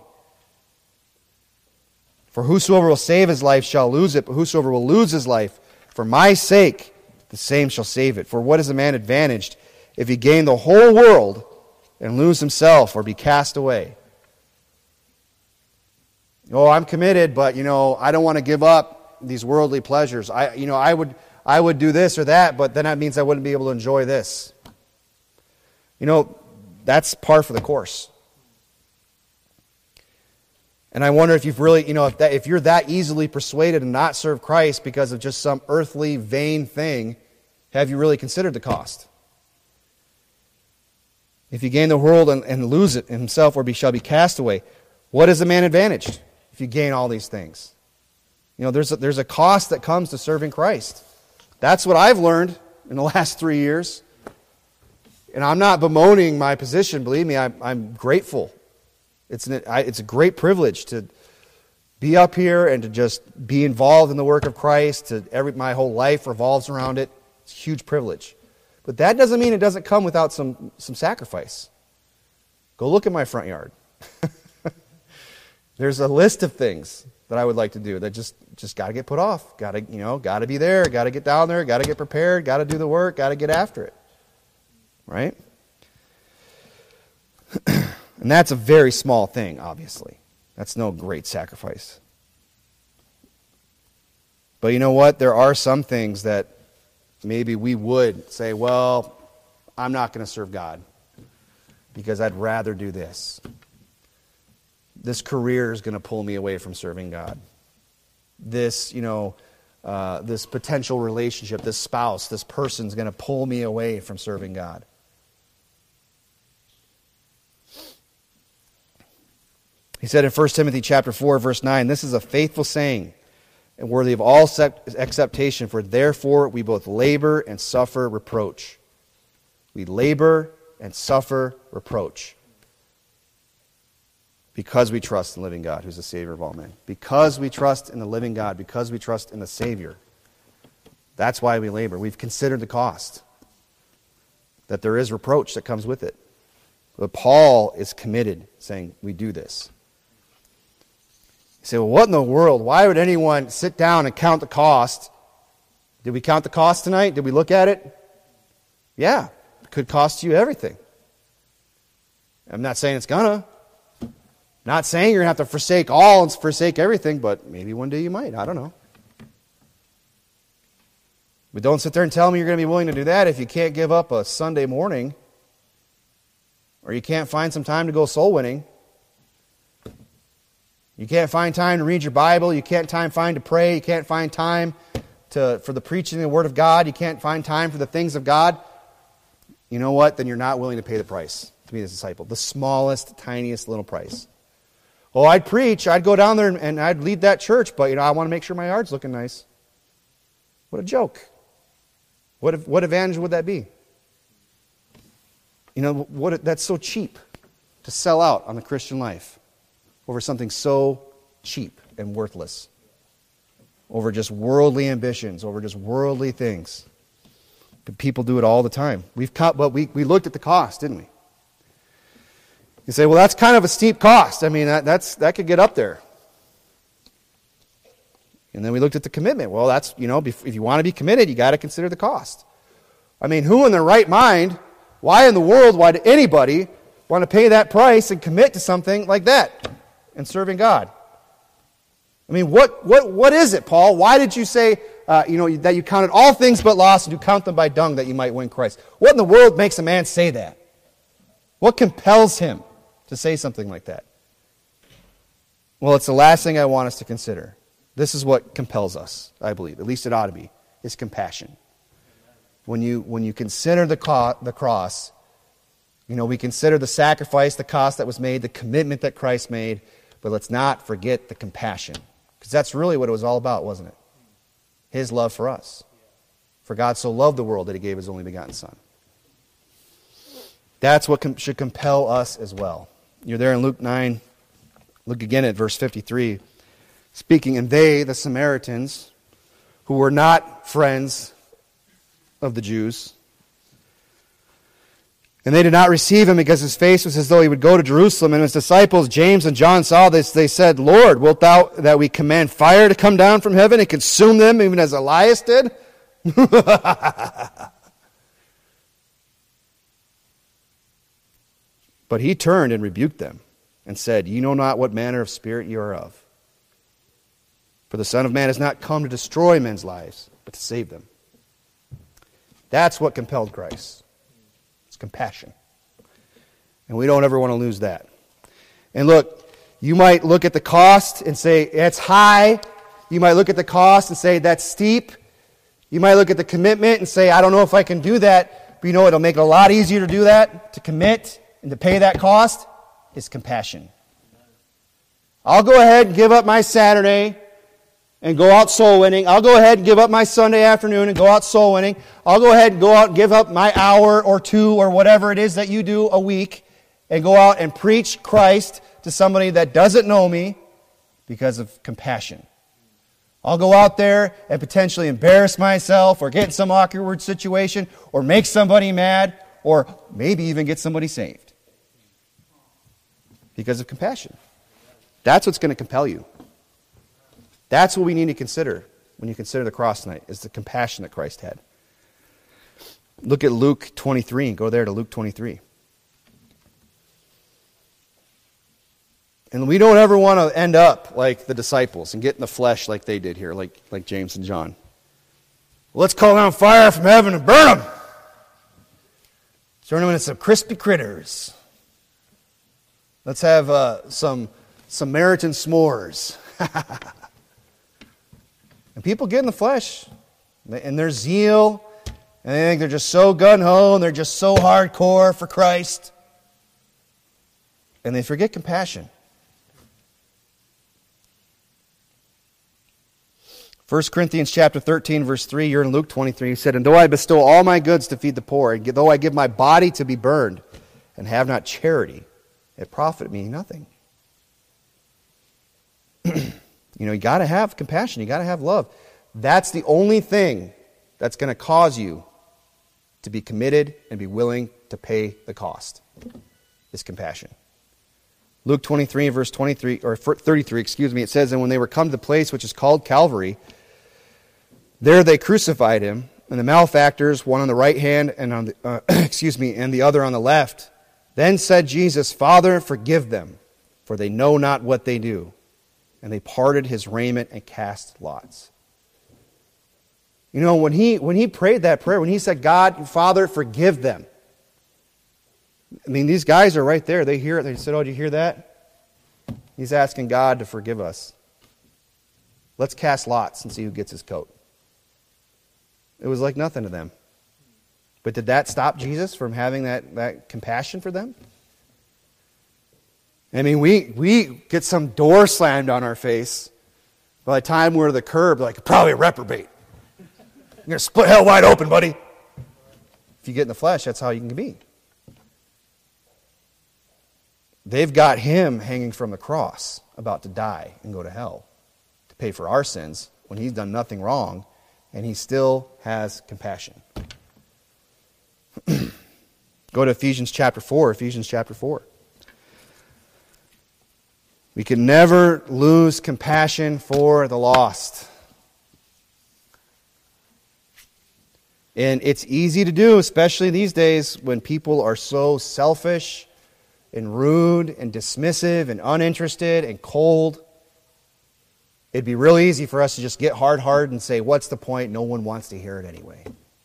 For whosoever will save his life shall lose it, but whosoever will lose his life for my sake, the same shall save it. For what is a man advantaged if he gain the whole world and lose himself or be cast away? Oh, I'm committed, but, you know, I don't want to give up these worldly pleasures. I, you know, I would... I would do this or that, but then that means I wouldn't be able to enjoy this. You know, that's par for the course. And I wonder if you've really, you know, if, that, if you're that easily persuaded to not serve Christ because of just some earthly, vain thing, have you really considered the cost? If you gain the world and, and lose it himself or be, shall be cast away, what is the man advantaged if you gain all these things? You know, there's a, there's a cost that comes to serving Christ. That's what I've learned in the last three years. And I'm not bemoaning my position. Believe me, I'm, I'm grateful. It's, an, I, it's a great privilege to be up here and to just be involved in the work of Christ. To every, my whole life revolves around it. It's a huge privilege. But that doesn't mean it doesn't come without some, some sacrifice. Go look at my front yard. There's a list of things that I would like to do that just, just got to get put off. Got to, you know, got to be there, got to get down there, got to get prepared, got to do the work, got to get after it. Right? And that's a very small thing, obviously. That's no great sacrifice. But you know what? There are some things that maybe we would say, well, I'm not going to serve God because I'd rather do this. This career is going to pull me away from serving God. This, you know, uh, this potential relationship, this spouse, this person is going to pull me away from serving God. He said in First Timothy chapter four, verse nine, this is a faithful saying and worthy of all acceptation, for therefore we both labor and suffer reproach. We labor and suffer reproach. Because we trust in the living God, who's the Savior of all men. Because we trust in the living God, because we trust in the Savior. That's why we labor. We've considered the cost. That there is reproach that comes with it. But Paul is committed, saying, we do this. You say, well, what in the world? Why would anyone sit down and count the cost? Did we count the cost tonight? Did we look at it? Yeah, it could cost you everything. I'm not saying it's gonna. Not saying you're going to have to forsake all and forsake everything, but maybe one day you might. I don't know. But don't sit there and tell me you're going to be willing to do that if you can't give up a Sunday morning or you can't find some time to go soul winning. You can't find time to read your Bible. You can't time find to pray. You can't find time to for the preaching of the Word of God. You can't find time for the things of God. You know what? Then you're not willing to pay the price to be a disciple. The smallest, tiniest little price. Oh, I'd preach, I'd go down there and, and I'd lead that church, but you know, I want to make sure my yard's looking nice. What a joke. What what advantage would that be? You know, what that's so cheap to sell out on the Christian life over something so cheap and worthless. Over just worldly ambitions, over just worldly things. But people do it all the time. We've cut, but we, we looked at the cost, didn't we? You say, well, that's kind of a steep cost. I mean, that, that's that could get up there. And then we looked at the commitment. Well, that's, you know, if you want to be committed, you got to consider the cost. I mean, who in their right mind, why in the world, why did anybody want to pay that price and commit to something like that and serving God? I mean, what what what is it, Paul? Why did you say, uh, you know, that you counted all things but loss and you count them by dung that you might win Christ? What in the world makes a man say that? What compels him to say something like that? Well, it's the last thing I want us to consider. This is what compels us, I believe. At least it ought to be. Is compassion. When you when you consider the co- the cross, you know, we consider the sacrifice, the cost that was made, the commitment that Christ made, but let's not forget the compassion. Because that's really what it was all about, wasn't it? His love for us. For God so loved the world that He gave His only begotten Son. That's what com- should compel us as well. You're there in Luke nine. Look again at verse fifty-three. Speaking, and they, the Samaritans, who were not friends of the Jews, and they did not receive him because his face was as though he would go to Jerusalem. And his disciples, James and John, saw this. They said, Lord, wilt thou that we command fire to come down from heaven and consume them, even as Elias did? But he turned and rebuked them and said, ye know not what manner of spirit you are of. For the Son of Man has not come to destroy men's lives, but to save them. That's what compelled Christ. Compassion. And we don't ever want to lose that. And look, you might look at the cost and say, it's high. You might look at the cost and say, that's steep. You might look at the commitment and say, I don't know if I can do that. But you know, it'll make it a lot easier to do that, to commit and to pay that cost, is compassion. I'll go ahead and give up my Saturday and go out soul winning. I'll go ahead and give up my Sunday afternoon and go out soul winning. I'll go ahead and go out and give up my hour or two or whatever it is that you do a week and go out and preach Christ to somebody that doesn't know me because of compassion. I'll go out there and potentially embarrass myself or get in some awkward situation or make somebody mad or maybe even get somebody saved because of compassion. That's what's going to compel you. That's what we need to consider when you consider the cross tonight, is the compassion that Christ had. Look at Luke twenty-three and go there to Luke twenty-three. And we don't ever want to end up like the disciples and get in the flesh like they did here, like, like James and John. Well, let's call down fire from heaven and burn them. Turn them into some crispy critters. Let's have uh, some Samaritan s'mores. And people get in the flesh, and their zeal, and they think they're just so gung-ho, and they're just so hardcore for Christ. And they forget compassion. First Corinthians chapter thirteen, verse three, you're in Luke twenty-three, he said, and though I bestow all my goods to feed the poor, and though I give my body to be burned, and have not charity, it profiteth me nothing. You know, you got to have compassion. You got to have love. That's the only thing that's going to cause you to be committed and be willing to pay the cost, is compassion. Luke twenty-three, verse twenty-three, or thirty-three, excuse me, it says, and when they were come to the place which is called Calvary, there they crucified him, and the malefactors, one on the right hand, and on the, uh, excuse me, and the other on the left. Then said Jesus, Father, forgive them, for they know not what they do. And they parted his raiment and cast lots. You know, when he when he prayed that prayer, when he said, God, Father, forgive them. I mean, these guys are right there. They hear it. They said, oh, did you hear that? He's asking God to forgive us. Let's cast lots and see who gets his coat. It was like nothing to them. But did that stop Jesus from having that, that compassion for them? I mean, we, we get some door slammed on our face. By the time we're at the curb, like, probably a reprobate. You're going to split hell wide open, buddy. If you get in the flesh, that's how you can be. They've got him hanging from the cross, about to die and go to hell, to pay for our sins when he's done nothing wrong, and he still has compassion. Go to Ephesians chapter four, Ephesians chapter four. We can never lose compassion for the lost. And it's easy to do, especially these days when people are so selfish and rude and dismissive and uninterested and cold. It'd be real easy for us to just get hard-hearted and say, what's the point? No one wants to hear it anyway.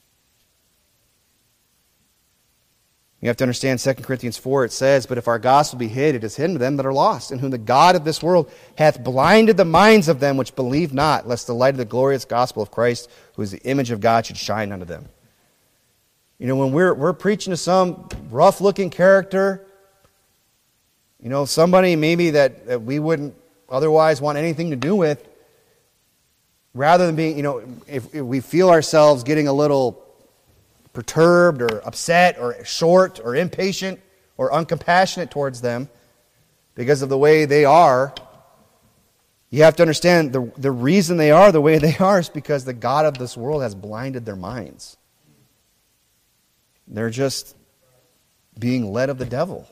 You have to understand Second Corinthians four, it says, but if our gospel be hid, it is hidden to them that are lost, in whom the God of this world hath blinded the minds of them which believe not, lest the light of the glorious gospel of Christ, who is the image of God, should shine unto them. You know, when we're, we're preaching to some rough-looking character, you know, somebody maybe that, that we wouldn't otherwise want anything to do with, rather than being, you know, if, if we feel ourselves getting a little perturbed or upset or short or impatient or uncompassionate towards them because of the way they are, you have to understand the, the reason they are the way they are is because the God of this world has blinded their minds. They're just being led of the devil.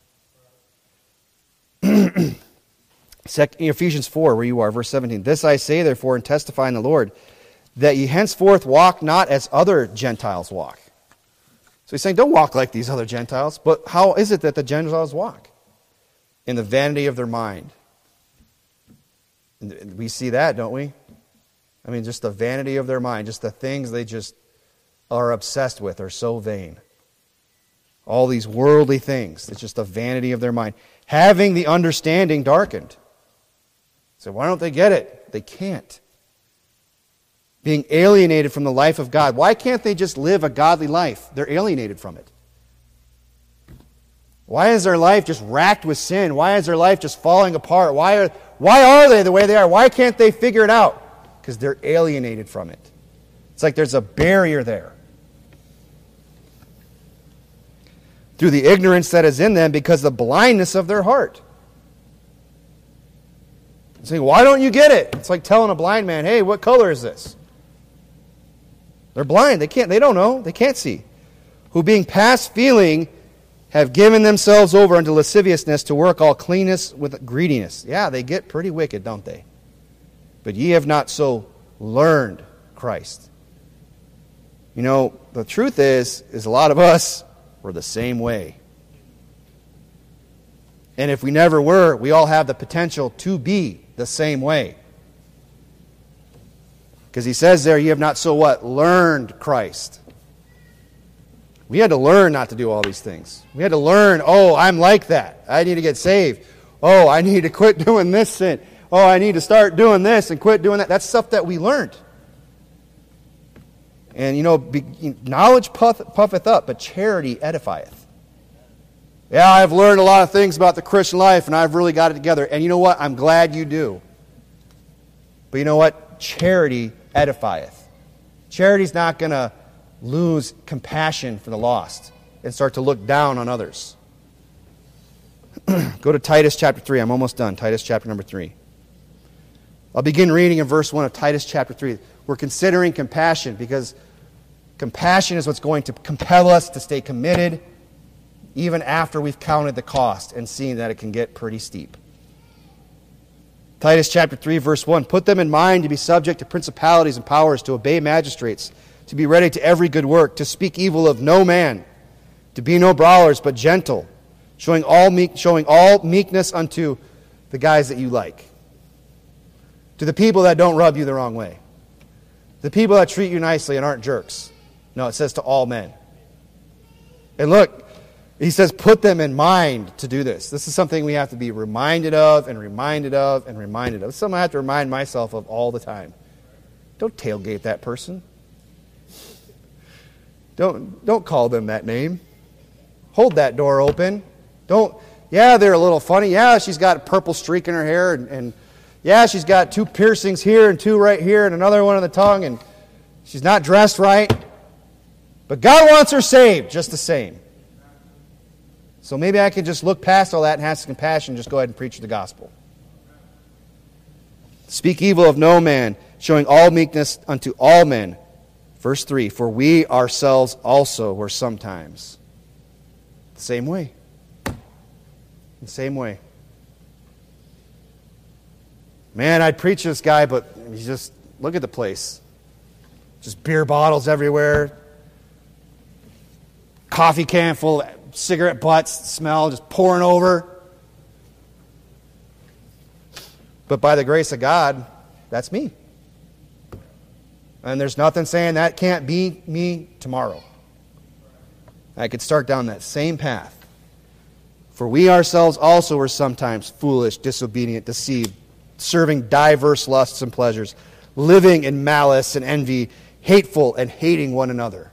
Ephesians four, where you are, verse seventeen. This I say, therefore, and testify in the Lord, that ye henceforth walk not as other Gentiles walk. So he's saying, don't walk like these other Gentiles. But how is it that the Gentiles walk? In the vanity of their mind. And we see that, don't we? I mean, just the vanity of their mind, just the things they just are obsessed with are so vain. All these worldly things, it's just the vanity of their mind. Having the understanding darkened. So why don't they get it? They can't. Being alienated from the life of God. Why can't they just live a godly life? They're alienated from it. Why is their life just racked with sin? Why is their life just falling apart? Why are, why are they the way they are? Why can't they figure it out? Because they're alienated from it. It's like there's a barrier there. Through the ignorance that is in them because of the blindness of their heart. You say, why don't you get it? It's like telling a blind man, hey, what color is this? They're blind. They can't, they don't know. They can't see. Who being past feeling have given themselves over unto lasciviousness to work all cleanness with greediness. Yeah, they get pretty wicked, don't they? But ye have not so learned Christ. You know, the truth is, is a lot of us were the same way. And if we never were, we all have the potential to be the same way. Because he says there, you have not so what? Learned Christ. We had to learn not to do all these things. We had to learn, oh, I'm like that. I need to get saved. Oh, I need to quit doing this sin. Oh, I need to start doing this and quit doing that. That's stuff that we learned. And, you know, be, knowledge puff, puffeth up, but charity edifieth. Yeah, I've learned a lot of things about the Christian life, and I've really got it together. And you know what? I'm glad you do. But you know what? Charity edifieth. Charity's not going to lose compassion for the lost and start to look down on others. Go to Titus chapter three. I'm almost done. Titus chapter number three. I'll begin reading in verse one of Titus chapter three. We're considering compassion because compassion is what's going to compel us to stay committed even after we've counted the cost and seen that it can get pretty steep. Titus chapter three, verse one. Put them in mind to be subject to principalities and powers, to obey magistrates, to be ready to every good work, to speak evil of no man, to be no brawlers, but gentle, showing all meek, showing all meekness unto the guys that you like, to the people that don't rub you the wrong way, the people that treat you nicely and aren't jerks. No, it says to all men. And look, he says, put them in mind to do this. This is something we have to be reminded of and reminded of and reminded of. It's something I have to remind myself of all the time. Don't tailgate that person. Don't, don't call them that name. Hold that door open. Don't Yeah, they're a little funny. Yeah, she's got a purple streak in her hair, and, and yeah, she's got two piercings here and two right here and another one on the tongue, and she's not dressed right. But God wants her saved just the same. So maybe I could just look past all that and have some compassion and just go ahead and preach the gospel. Speak evil of no man, showing all meekness unto all men. Verse three, for we ourselves also were sometimes the same way. The same way. Man, I'd preach this guy, but you just look at the place. Just beer bottles everywhere. Coffee can full of cigarette butts, smell just pouring over. But by the grace of God, that's me. And there's nothing saying that can't be me tomorrow. I could start down that same path. For we ourselves also were sometimes foolish, disobedient, deceived, serving diverse lusts and pleasures, living in malice and envy, hateful and hating one another.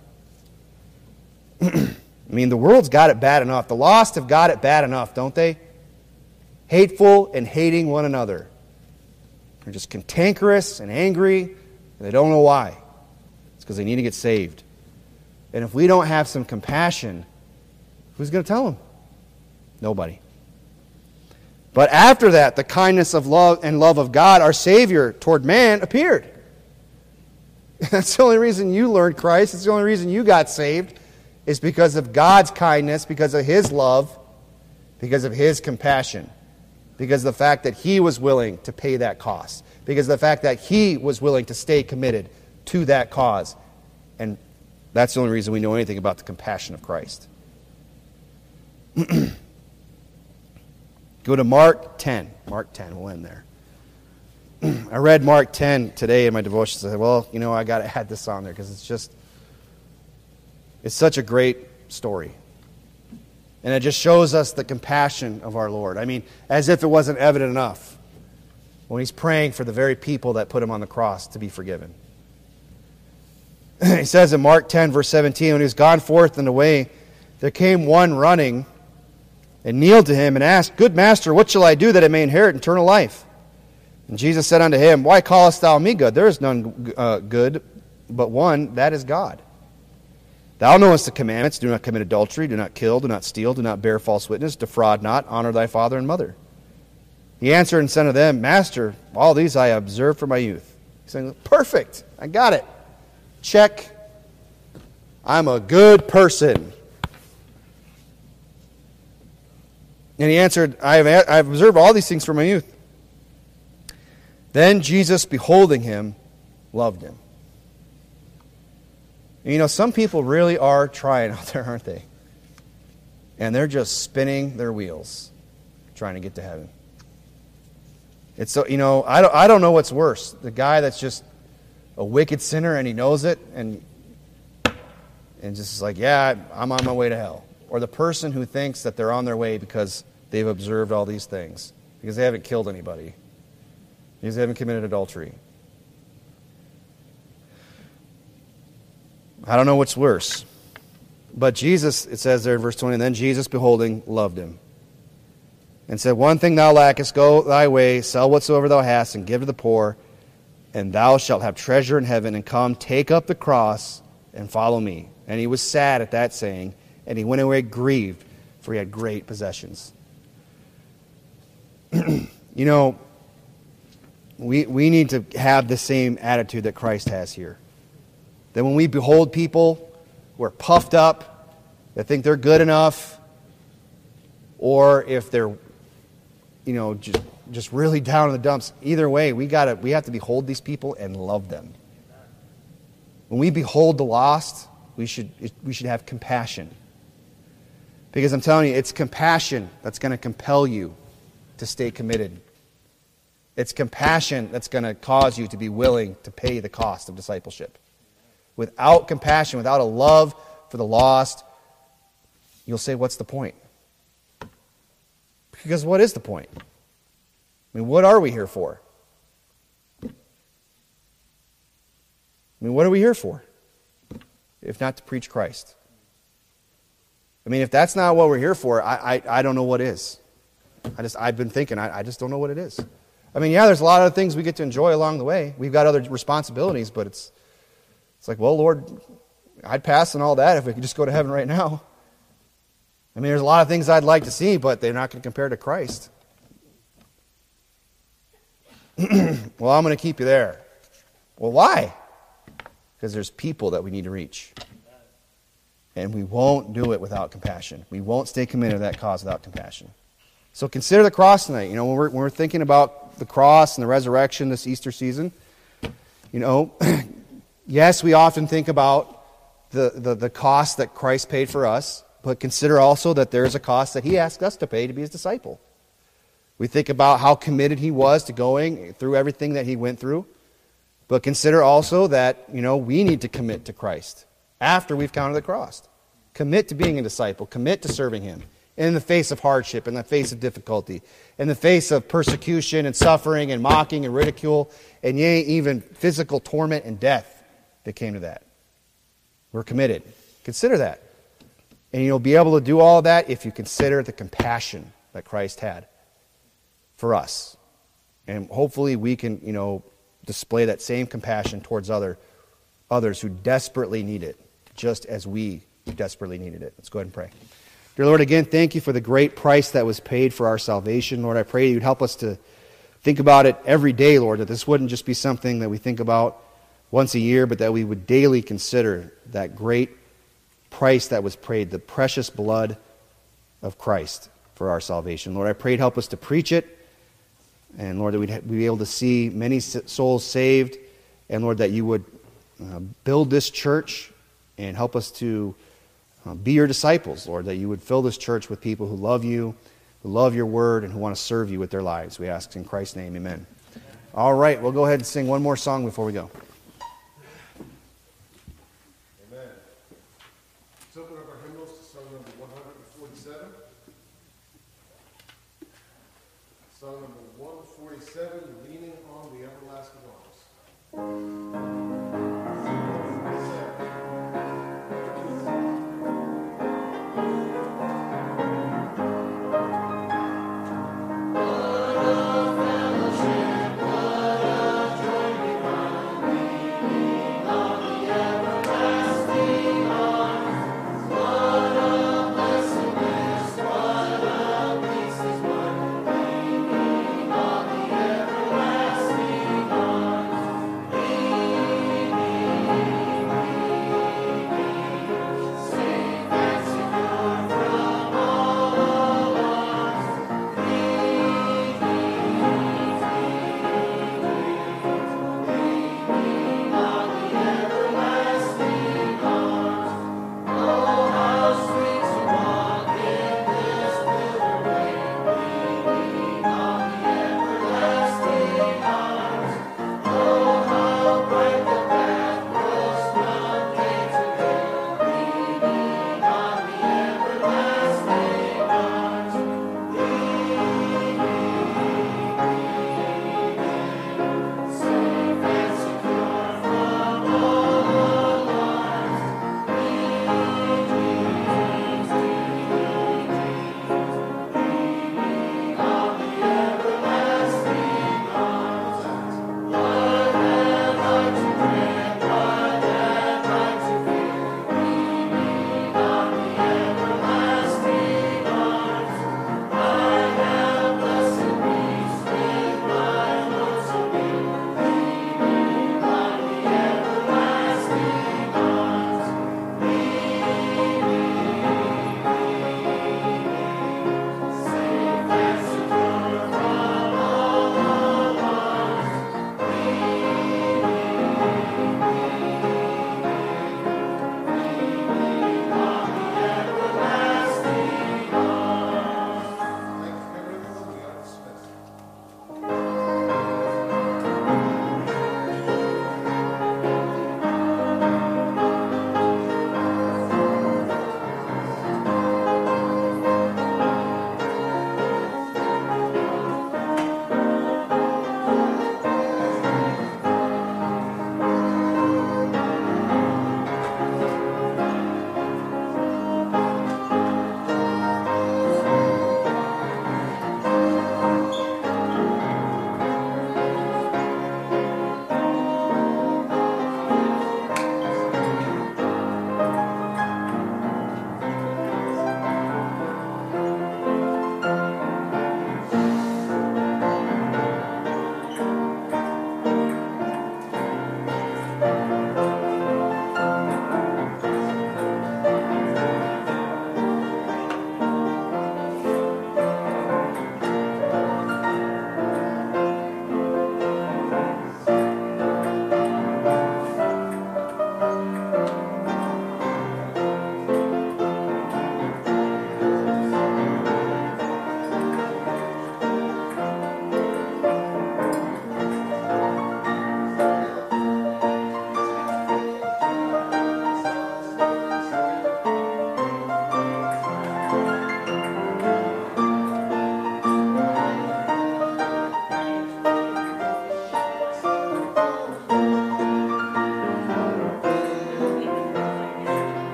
I mean, the world's got it bad enough. The lost have got it bad enough, don't they? Hateful and hating one another. They're just cantankerous and angry, and they don't know why. It's because they need to get saved. And if we don't have some compassion, who's going to tell them? Nobody. But after that, the kindness of love and love of God, our Savior, toward man appeared. That's the only reason you learned Christ. It's the only reason you got saved. Is because of God's kindness, because of His love, because of His compassion, because of the fact that He was willing to pay that cost, because of the fact that He was willing to stay committed to that cause. And that's the only reason we know anything about the compassion of Christ. Go to Mark ten. Mark ten, we'll end there. I read Mark ten today in my devotions. I said, well, you know, I got to add this on there because it's just, it's such a great story. And it just shows us the compassion of our Lord. I mean, as if it wasn't evident enough when He's praying for the very people that put Him on the cross to be forgiven. He says in Mark ten, verse seventeen, when He was gone forth and away, there came one running and kneeled to Him and asked, Good Master, what shall I do that I may inherit eternal life? And Jesus said unto him, Why callest thou me good? There is none uh, good but one, that is God. Thou knowest the commandments, do not commit adultery, do not kill, do not steal, do not bear false witness, defraud not, honor thy father and mother. He answered and said unto them, Master, all these I observed from my youth. He's saying, perfect, I got it. Check. I'm a good person. And he answered, I have, I have observed all these things from my youth. Then Jesus, beholding him, loved him. And you know, some people really are trying out there, aren't they? And they're just spinning their wheels, trying to get to heaven. It's so, you know, I don't, I don't know what's worse. The guy that's just a wicked sinner and he knows it, and and just is like, yeah, I'm on my way to hell. Or the person who thinks that they're on their way because they've observed all these things, because they haven't killed anybody, because they haven't committed adultery. I don't know what's worse. But Jesus, it says there in verse twenty, and then Jesus, beholding, loved him. And said, One thing thou lackest, go thy way, sell whatsoever thou hast, and give to the poor, and thou shalt have treasure in heaven, and come, take up the cross, and follow me. And he was sad at that saying, and he went away grieved, for he had great possessions. You know, we we need to have the same attitude that Christ has here. That when we behold people who are puffed up, that think they're good enough, or if they're, you know, just, just really down in the dumps, either way, we gotta we have to behold these people and love them. When we behold the lost, we should we should have compassion. Because I'm telling you, it's compassion that's going to compel you to stay committed. It's compassion that's going to cause you to be willing to pay the cost of discipleship. Without compassion, without a love for the lost, you'll say, what's the point? Because what is the point? I mean, what are we here for? I mean, what are we here for? If not to preach Christ. I mean, if that's not what we're here for, I, I, I don't know what is. I just, I've been thinking, I, I just don't know what it is. I mean, yeah, there's a lot of things we get to enjoy along the way. We've got other responsibilities, but it's, it's like, well, Lord, I'd pass on all that if we could just go to heaven right now. I mean, there's a lot of things I'd like to see, but they're not going to compare to Christ. Well, I'm going to keep you there. Well, why? Because there's people that we need to reach. And we won't do it without compassion. We won't stay committed to that cause without compassion. So consider the cross tonight. You know, when we're, when we're thinking about the cross and the resurrection this Easter season, you know, yes, we often think about the, the, the cost that Christ paid for us, but consider also that there is a cost that he asked us to pay to be his disciple. We think about how committed he was to going through everything that he went through, but consider also that, you know, we need to commit to Christ after we've counted the cross. Commit to being a disciple. Commit to serving him in the face of hardship, in the face of difficulty, in the face of persecution and suffering and mocking and ridicule, and yea, even physical torment and death that came to that. We're committed. Consider that. And you'll be able to do all that if you consider the compassion that Christ had for us. And hopefully we can, you know, display that same compassion towards other others who desperately need it, just as we desperately needed it. Let's go ahead and pray. Dear Lord, again, thank you for the great price that was paid for our salvation. Lord, I pray you'd help us to think about it every day, Lord, that this wouldn't just be something that we think about once a year, but that we would daily consider that great price that was paid, the precious blood of Christ for our salvation. Lord, I pray you'd help us to preach it, and Lord, that we'd be able to see many souls saved, and Lord, that you would uh, build this church and help us to uh, be your disciples, Lord, that you would fill this church with people who love you, who love your word, and who want to serve you with their lives. We ask in Christ's name, amen. All right, we'll go ahead and sing one more song before we go.